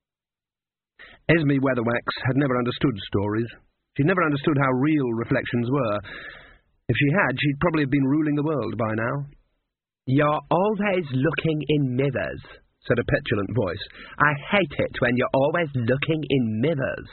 S1: Esme Weatherwax had never understood stories. She'd never understood how real reflections were. If she had, she'd probably have been ruling the world by now. "You're always looking in mirrors," said a petulant voice. "I hate it when you're always looking in mirrors."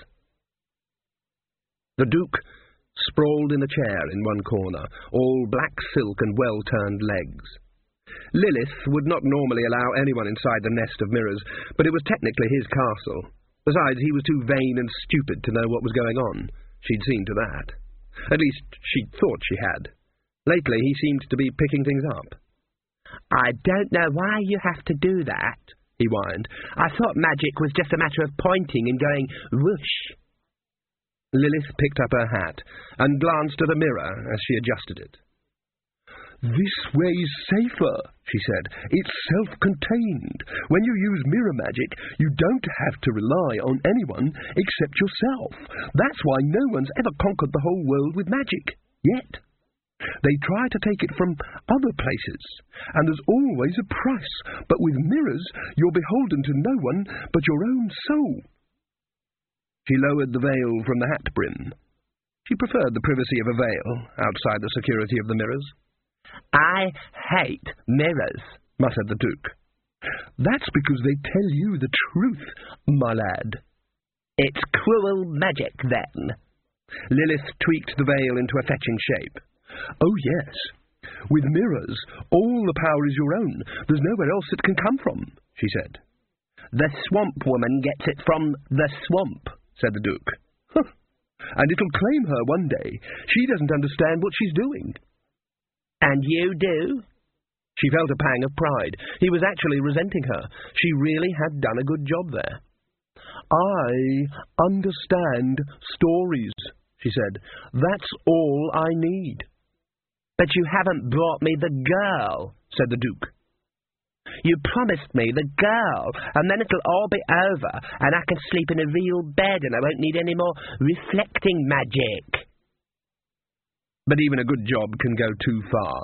S1: The Duke sprawled in a chair in one corner, all black silk and well-turned legs. Lilith would not normally allow anyone inside the nest of mirrors, but it was technically his castle. Besides, he was too vain and stupid to know what was going on. She'd seen to that. At least, she thought she had. Lately, he seemed to be picking things up. "I don't know why you have to do that," he whined. "I thought magic was just a matter of pointing and going whoosh." Lilith picked up her hat and glanced at a mirror as she adjusted it. "This way's safer," she said. "It's self-contained. When you use mirror magic, you don't have to rely on anyone except yourself. That's why no one's ever conquered the whole world with magic, yet. They try to take it from other places, and there's always a price, but with mirrors, you're beholden to no one but your own soul." She lowered the veil from the hat brim. She preferred the privacy of a veil outside the security of the mirrors. "I hate mirrors," muttered the Duke. "That's because they tell you the truth, my lad." "It's cruel magic, then." Lilith tweaked the veil into a fetching shape. "Oh, yes. With mirrors, all the power is your own. There's nowhere else it can come from," she said. "The swamp woman gets it from the swamp," said the Duke. "Huh. And it'll claim her one day. She doesn't understand what she's doing." "And you do?" She She felt a pang of pride. He was actually resenting her. She really had done a good job there. "I understand stories," she said. "That's all I need." "But you haven't brought me the girl," said the Duke. "You promised me the girl, and then it'll all be over, and I can sleep in a real bed, and I won't need any more reflecting magic." But even a good job can go too far.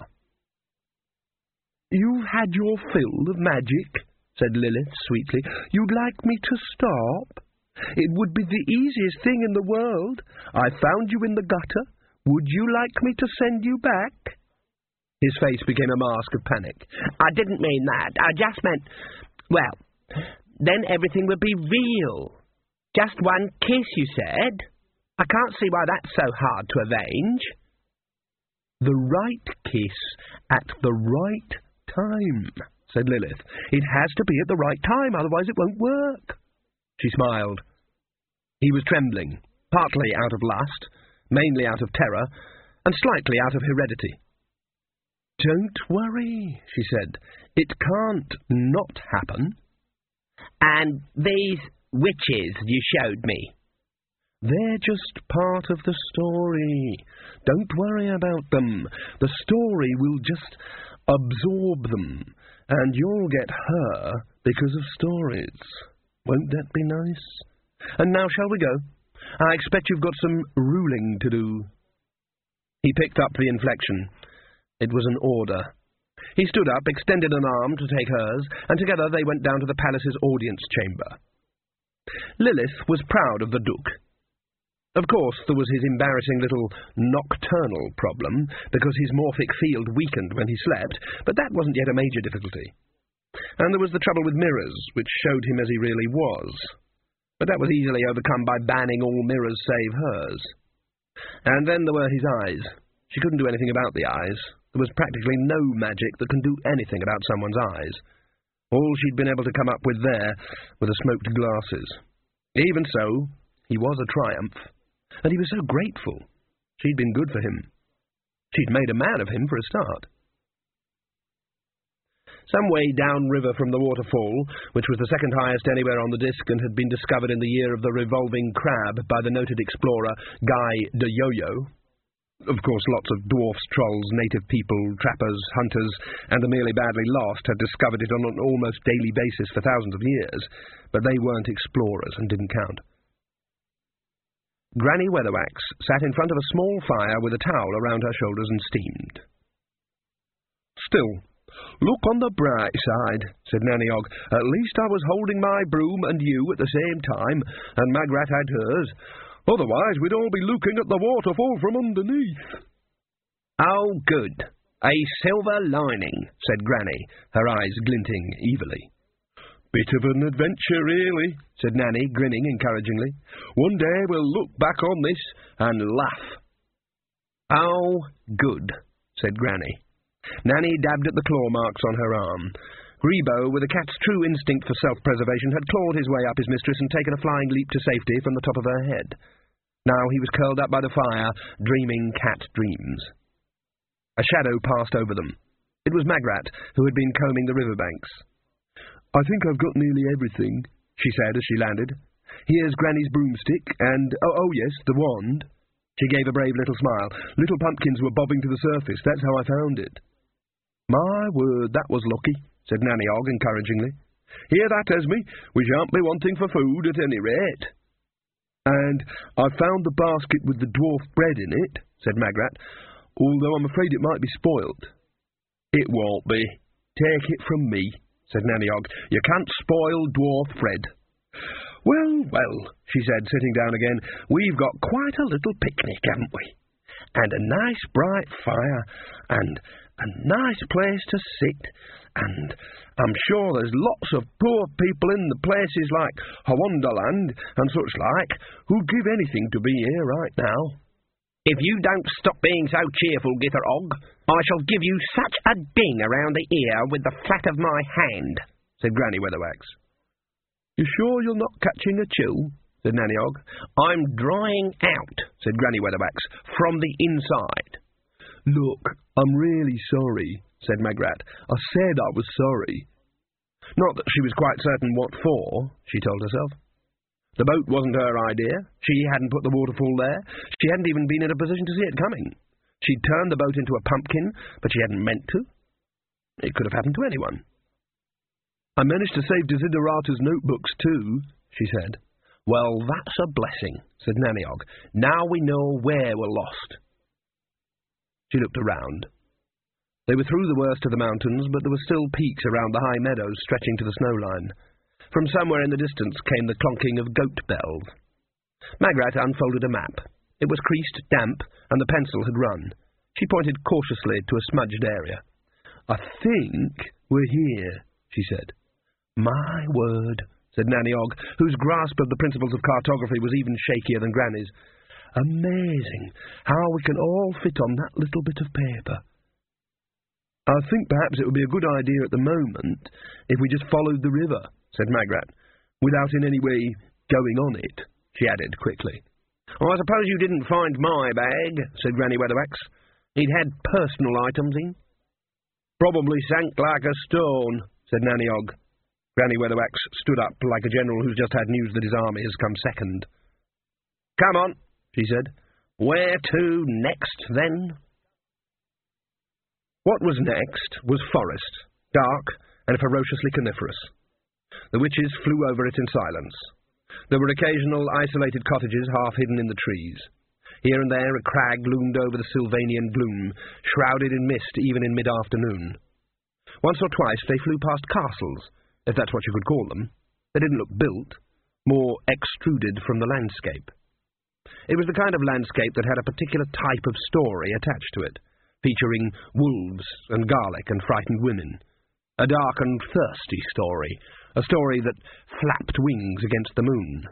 S1: "You've had your fill of magic," said Lilith sweetly. "You'd like me to stop? It would be the easiest thing in the world. I found you in the gutter. Would you like me to send you back?" His face became a mask of panic. "I didn't mean that. I just meant... Well, then everything would be real. Just one kiss, you said. I can't see why that's so hard to arrange." "The right kiss at the right time," said Lilith. "It has to be at the right time, otherwise it won't work." She smiled. He was trembling, partly out of lust, mainly out of terror, and slightly out of heredity. "Don't worry," she said. "It can't not happen." "And these witches you showed me?" "They're just part of the story. Don't worry about them. The story will just absorb them, and you'll get her because of stories. Won't that be nice? And now shall we go? I expect you've got some ruling to do." He picked up the inflection. It was an order. He stood up, extended an arm to take hers, and together they went down to the palace's audience chamber. Lilith was proud of the Duke. Of course, there was his embarrassing little nocturnal problem, because his morphic field weakened when he slept, but that wasn't yet a major difficulty. And there was the trouble with mirrors, which showed him as he really was. But that was easily overcome by banning all mirrors save hers. And then there were his eyes. She couldn't do anything about the eyes. There was practically no magic that can do anything about someone's eyes. All she'd been able to come up with there were the smoked glasses. Even so, he was a triumph. And he was so grateful. She'd been good for him. She'd made a man of him for a start. Some way downriver from the waterfall, which was the second highest anywhere on the disk and had been discovered in the year of the revolving crab by the noted explorer Guy de Yoyo. Of course, lots of dwarfs, trolls, native people, trappers, hunters, and the merely badly lost had discovered it on an almost daily basis for thousands of years, but they weren't explorers and didn't count. Granny Weatherwax sat in front of a small fire with a towel around her shoulders and steamed. "Still, look on the bright side," said Nanny Og. "At least I was holding my broom and you at the same time, and Magrat had hers. Otherwise we'd all be looking at the waterfall from underneath." "Oh, good. A silver lining," said Granny, her eyes glinting evilly. "Bit of an adventure, really," said Nanny, grinning encouragingly. "One day we'll look back on this and laugh." "Oh, good," said Granny. Nanny dabbed at the claw marks on her arm. Grebo, with a cat's true instinct for self-preservation, had clawed his way up his mistress and taken a flying leap to safety from the top of her head. Now he was curled up by the fire, dreaming cat dreams. A shadow passed over them. It was Magrat, who had been combing the riverbanks. "I think I've got nearly everything," she said as she landed. "Here's Granny's broomstick, and, oh, oh yes, the wand." She gave a brave little smile. "Little pumpkins were bobbing to the surface. That's how I found it." "My word, that was lucky," said Nanny Og encouragingly. "Hear that, Esme? We shan't be wanting for food at any rate." "And I found the basket with the dwarf bread in it," said Magrat, "although I'm afraid it might be spoilt." "It won't be. Take it from me," said Nanny Og. "You can't spoil dwarf bread." "Well, well," she said, sitting down again, "we've got quite a little picnic, haven't we? And a nice bright fire, and a nice place to sit, and I'm sure there's lots of poor people in the places like Hawonderland and such like who'd give anything to be here right now." "If you don't stop being so cheerful, Gither Og, I shall give you such a ding around the ear with the flat of my hand," said Granny Weatherwax. "You sure you're not catching a chill?" said Nanny Og. "I'm drying out," said Granny Weatherwax, "from the inside." "Look, I'm really sorry," said Magrat. "I said I was sorry." Not that she was quite certain what for, she told herself. The boat wasn't her idea. She hadn't put the waterfall there. She hadn't even been in a position to see it coming. She'd turned the boat into a pumpkin, but she hadn't meant to. It could have happened to anyone. "I managed to save Desiderata's notebooks too," she said. "Well, that's a blessing," said Nannyog. "Now we know where we're lost." She looked around. They were through the worst of the mountains, but there were still peaks around the high meadows stretching to the snow line. From somewhere in the distance came the clonking of goat bells. Magrat unfolded a map. It was creased, damp, and the pencil had run. She pointed cautiously to a smudged area. "I think we're here," she said. "My word," said Nannyog, whose grasp of the principles of cartography was even shakier than Granny's. "Amazing how we can all fit on that little bit of paper." "I think perhaps it would be a good idea at the moment if we just followed the river," said Magrat, "without in any way going on it," she added quickly. "Oh, I suppose you didn't find my bag," said Granny Weatherwax. "It had personal items in." "Probably sank like a stone," said Nannyog. Granny Weatherwax stood up like a general who's just had news that his army has come second. "Come on," she said. "Where to next, then?" What was next was forest, dark and ferociously coniferous. The witches flew over it in silence. There were occasional isolated cottages half hidden in the trees. Here and there a crag loomed over the Sylvanian gloom, shrouded in mist even in mid-afternoon. Once or twice they flew past castles, if that's what you could call them. They didn't look built, more extruded from the landscape. It was the kind of landscape that had a particular type of story attached to it, featuring wolves and garlic and frightened women. A dark and thirsty story, a story that flapped wings against the moon.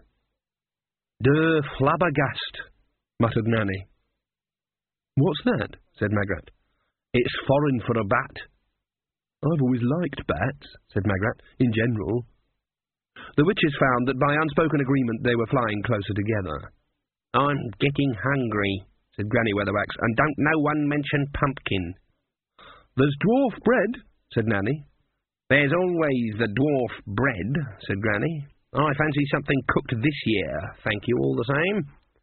S1: "De flabbergast," muttered Nanny. "What's that?" said Magrat. "It's foreign for a bat." "I've always liked bats," said Magrat, "in general." The witches found that by unspoken agreement they were flying closer together. "I'm getting hungry," said Granny Weatherwax, "and don't no one mention pumpkin." "There's dwarf bread," said Nanny. "There's always the dwarf bread," said Granny. "I fancy something cooked this year, thank you all the same."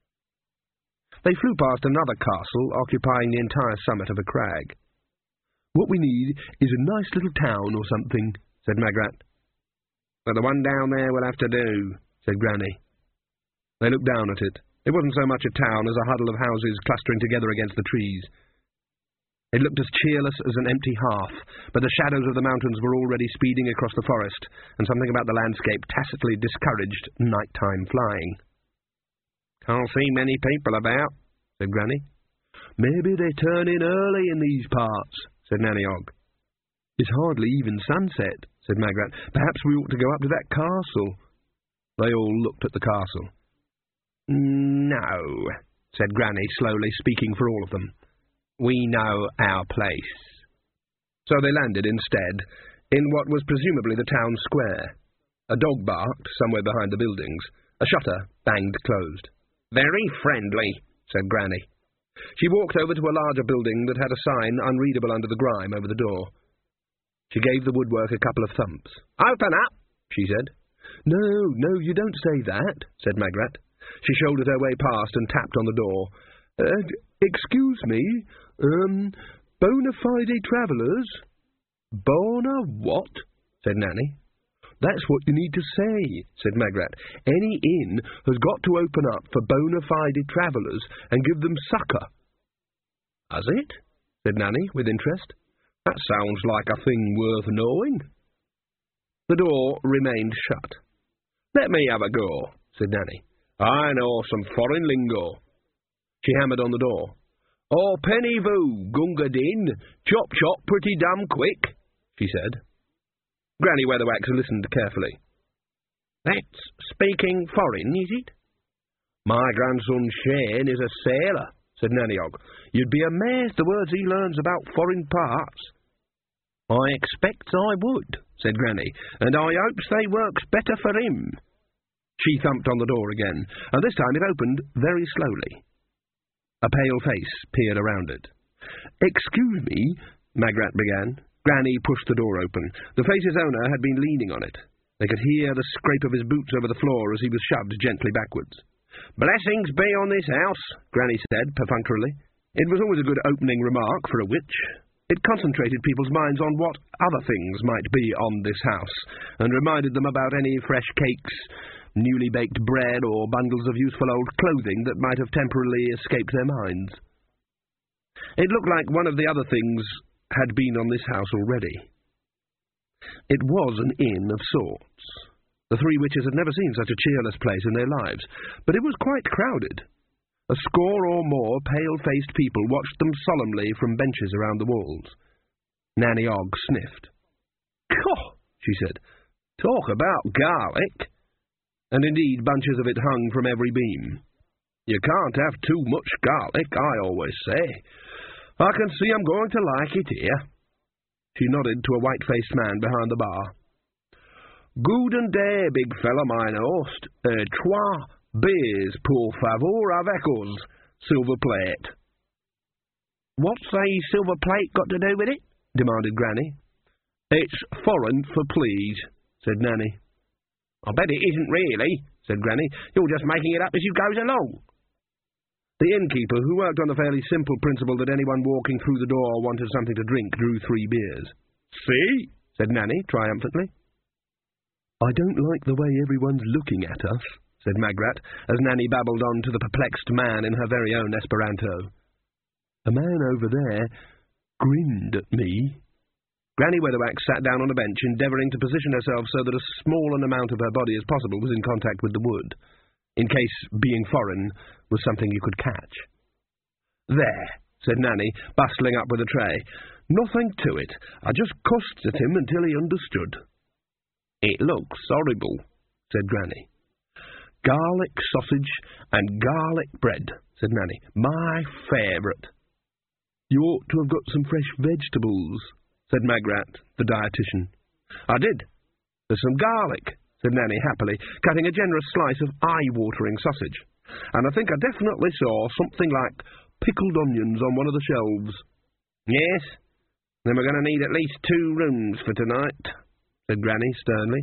S1: They flew past another castle occupying the entire summit of a crag. "What we need is a nice little town or something," said Magrat. "But the one down there will have to do," said Granny. They looked down at it. It wasn't so much a town as a huddle of houses clustering together against the trees. It looked as cheerless as an empty hearth, but the shadows of the mountains were already speeding across the forest, and something about the landscape tacitly discouraged nighttime flying. "Can't see many people about," said Granny. "Maybe they turn in early in these parts," said Nannyog. "It's hardly even sunset," said Magrat. "Perhaps we ought to go up to that castle." They all looked at the castle. "No," said Granny slowly, speaking for all of them. "We know our place." So they landed instead in what was presumably the town square. A dog barked somewhere behind the buildings. A shutter banged closed. "Very friendly," said Granny. She walked over to a larger building that had a sign unreadable under the grime over the door. She gave the woodwork a couple of thumps. "Open up," she said. "No, no, you don't say that," said Magrat. She shouldered her way past and tapped on the door. Uh, excuse me, um, bona fide travellers?" "Bona what?" said Nanny. "That's what you need to say," said Magrat. "Any inn has got to open up for bona fide travellers and give them succour." "Has it?" said Nanny, with interest. "That sounds like a thing worth knowing." The door remained shut. "Let me have a go," said Nanny. "I know some foreign lingo." She hammered on the door. "Oh, penny voo, gunga din, chop chop pretty damn quick," she said. Granny Weatherwax listened carefully. "That's speaking foreign, is it?" "My grandson Shane is a sailor," said Nannyog. "You'd be amazed the words he learns about foreign parts." "I expects I would," said Granny, "and I hopes they works better for him." She thumped on the door again, and this time it opened very slowly. A pale face peered around it. "Excuse me," Magrat began. Granny pushed the door open. The face's owner had been leaning on it. They could hear the scrape of his boots over the floor as he was shoved gently backwards. "Blessings be on this house," Granny said perfunctorily. It was always a good opening remark for a witch. It concentrated people's minds on what other things might be on this house, and reminded them about any fresh cakes, newly baked bread, or bundles of useful old clothing that might have temporarily escaped their minds. It looked like one of the other things had been on this house already. It was an inn of sorts. The three witches had never seen such a cheerless place in their lives, but it was quite crowded. A score or more pale-faced people watched them solemnly from benches around the walls. Nanny Ogg sniffed. "Caw," she said, "talk about garlic." And indeed bunches of it hung from every beam. "You can't have too much garlic, I always say. I can see I'm going to like it here." She nodded to a white-faced man behind the bar. "Guten day, big fella, mine host. Uh, trois beers, pour favor, avec us. Silver plate." "What's a silver plate got to do with it?" demanded Granny. "It's foreign for please," said Nanny. "I bet it isn't really," said Granny. "You're just making it up as you goes along." The innkeeper, who worked on the fairly simple principle that anyone walking through the door wanted something to drink, drew three beers. "See?" said Nanny, triumphantly. "I don't like the way everyone's looking at us," said Magrat, as Nanny babbled on to the perplexed man in her very own Esperanto. "A man over there grinned at me." Granny Weatherwax sat down on a bench, endeavouring to position herself so that as small an amount of her body as possible was in contact with the wood, in case being foreign was something you could catch. "There," said Nanny, bustling up with a tray. "Nothing to it. I just cussed at him until he understood." "It looks horrible," said Granny. "Garlic sausage and garlic bread," said Nanny. "My favourite." "You ought to have got some fresh vegetables," said Magrat, the dietitian. "I did. There's some garlic," said Nanny happily, cutting a generous slice of eye-watering sausage. "And I think I definitely saw something like pickled onions on one of the shelves." "Yes? Then we're going to need at least two rooms for tonight," said Granny sternly.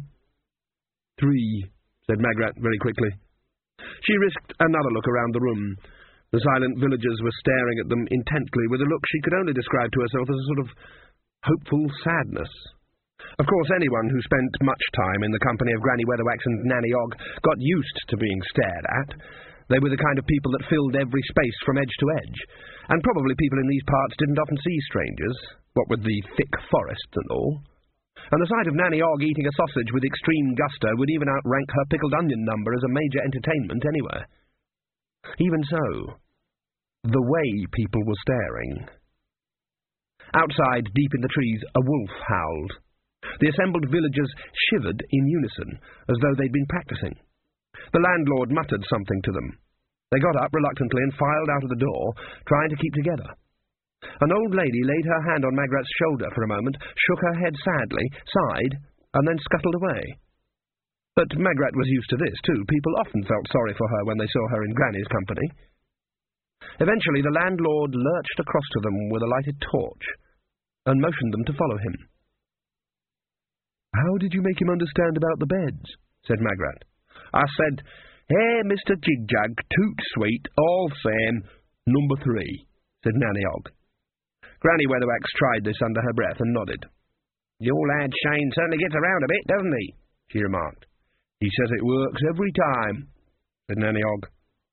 S1: "Three," said Magrat very quickly. She risked another look around the room. The silent villagers were staring at them intently with a look she could only describe to herself as a sort of hopeful sadness. Of course, anyone who spent much time in the company of Granny Weatherwax and Nanny Ogg got used to being stared at. They were the kind of people that filled every space from edge to edge, and probably people in these parts didn't often see strangers, what with the thick forests and all. And the sight of Nanny Ogg eating a sausage with extreme gusto would even outrank her pickled onion number as a major entertainment anywhere. Even so, the way people were staring. Outside, deep in the trees, a wolf howled. The assembled villagers shivered in unison, as though they'd been practising. The landlord muttered something to them. They got up reluctantly and filed out of the door, trying to keep together. An old lady laid her hand on Magrat's shoulder for a moment, shook her head sadly, sighed, and then scuttled away. But Magrat was used to this, too. People often felt sorry for her when they saw her in Granny's company. Eventually the landlord lurched across to them with a lighted torch, and motioned them to follow him. "How did you make him understand about the beds?" said Magrat. "I said, 'Hey, Mister Jigjag, toot sweet, all same, number three,'" said Nanny Ogg. Granny Weatherwax tried this under her breath and nodded. "Your lad Shane certainly gets around a bit, doesn't he?" she remarked. "He says it works every time," said Nanny Ogg.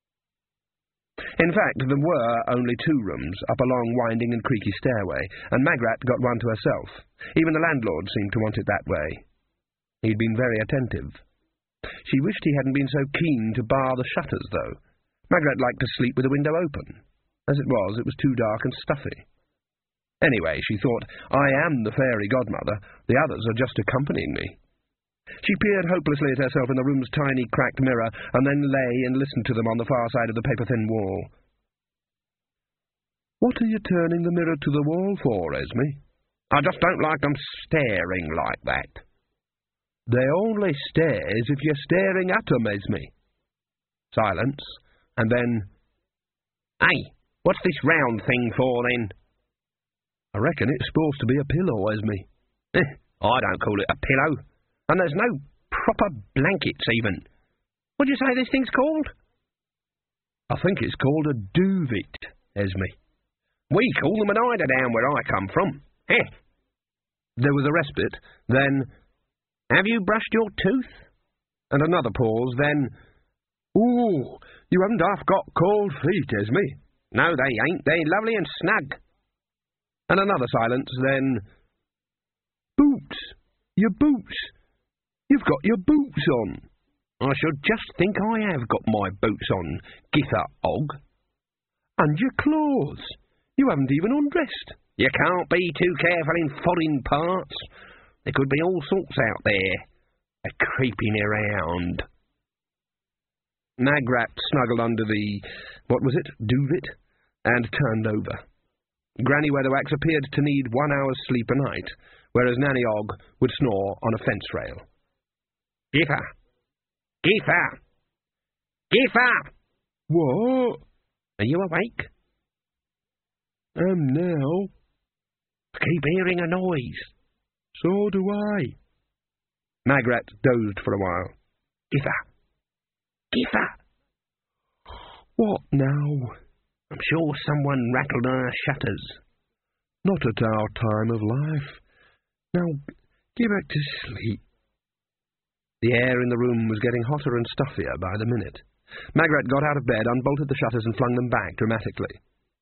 S1: In fact, there were only two rooms, up a long, winding and creaky stairway, and Magrat got one to herself. Even the landlord seemed to want it that way. He'd been very attentive. She wished he hadn't been so keen to bar the shutters, though. Magrat liked to sleep with the window open. As it was, it was too dark and stuffy. Anyway, she thought, I am the fairy godmother, the others are just accompanying me. She peered hopelessly at herself in the room's tiny, cracked mirror, and then lay and listened to them on the far side of the paper-thin wall. "What are you turning the mirror to the wall for, Esme?" "I just don't like them staring like that." "They only stares if you're staring at 'em, Esme." Silence, and then, "Hey, what's this round thing for, then?" I reckon it's supposed to be a pillow, Esme. Eh, I don't call it a pillow. And there's no proper blankets, even. What do you say this thing's called? I think it's called a duvet, Esme. We call them an eider-down where I come from. Eh. There was a respite, then, have you brushed your tooth? And another pause, then, ooh, you haven't half got cold feet, Esme. No, they ain't. They're lovely and snug. And another silence, then, boots. Your boots. You've got your boots on. I should just think I have got my boots on, Githa Og. And your clothes. You haven't even undressed. You can't be too careful in foreign parts. There could be all sorts out there, a creeping around. Magrat snuggled under the, what was it, duvet, and turned over. Granny Weatherwax appeared to need one hour's sleep a night, whereas Nanny Og would snore on a fence rail. Githa! Githa! Githa! What? Are you awake? Um, now. I keep hearing a noise. So do I. Magrat dozed for a while. Githa! Githa! What now? I'm sure someone rattled our shutters. Not at our time of life. Now, get back to sleep. The air in the room was getting hotter and stuffier by the minute. Magrat got out of bed, unbolted the shutters, and flung them back dramatically.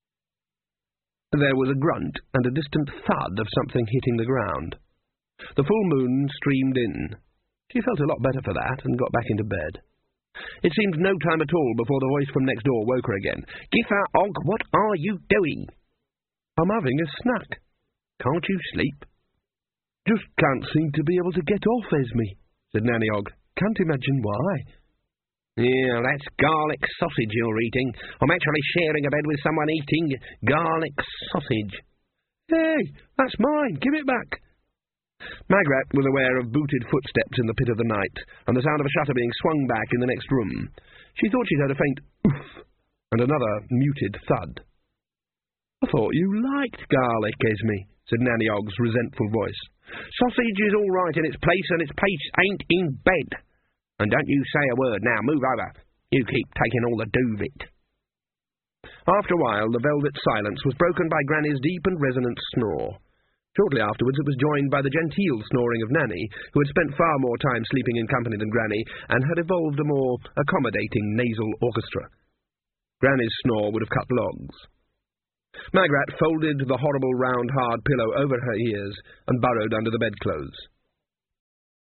S1: There was a grunt and a distant thud of something hitting the ground. The full moon streamed in. She felt a lot better for that and got back into bed. It seemed no time at all before the voice from next door woke her again. Githa Og, what are you doing? I'm having a snack. Can't you sleep? Just can't seem to be able to get off, Esme, said Nanny Og. Can't imagine why. Yeah, that's garlic sausage you're eating. I'm actually sharing a bed with someone eating garlic sausage. Hey, that's mine. Give it back. Magrat was aware of booted footsteps in the pit of the night, and the sound of a shutter being swung back in the next room. She thought she heard a faint oof, and another muted thud. I thought you liked garlic, Esme, said Nanny Og's resentful voice. Sausage is all right in its place, and its place ain't in bed. And don't you say a word now. Move over. You keep taking all the duvet. After a while, the velvet silence was broken by Granny's deep and resonant snore. Shortly afterwards, it was joined by the genteel snoring of Nanny, who had spent far more time sleeping in company than Granny, and had evolved a more accommodating nasal orchestra. Granny's snore would have cut logs. Magrat folded the horrible round hard pillow over her ears and burrowed under the bedclothes.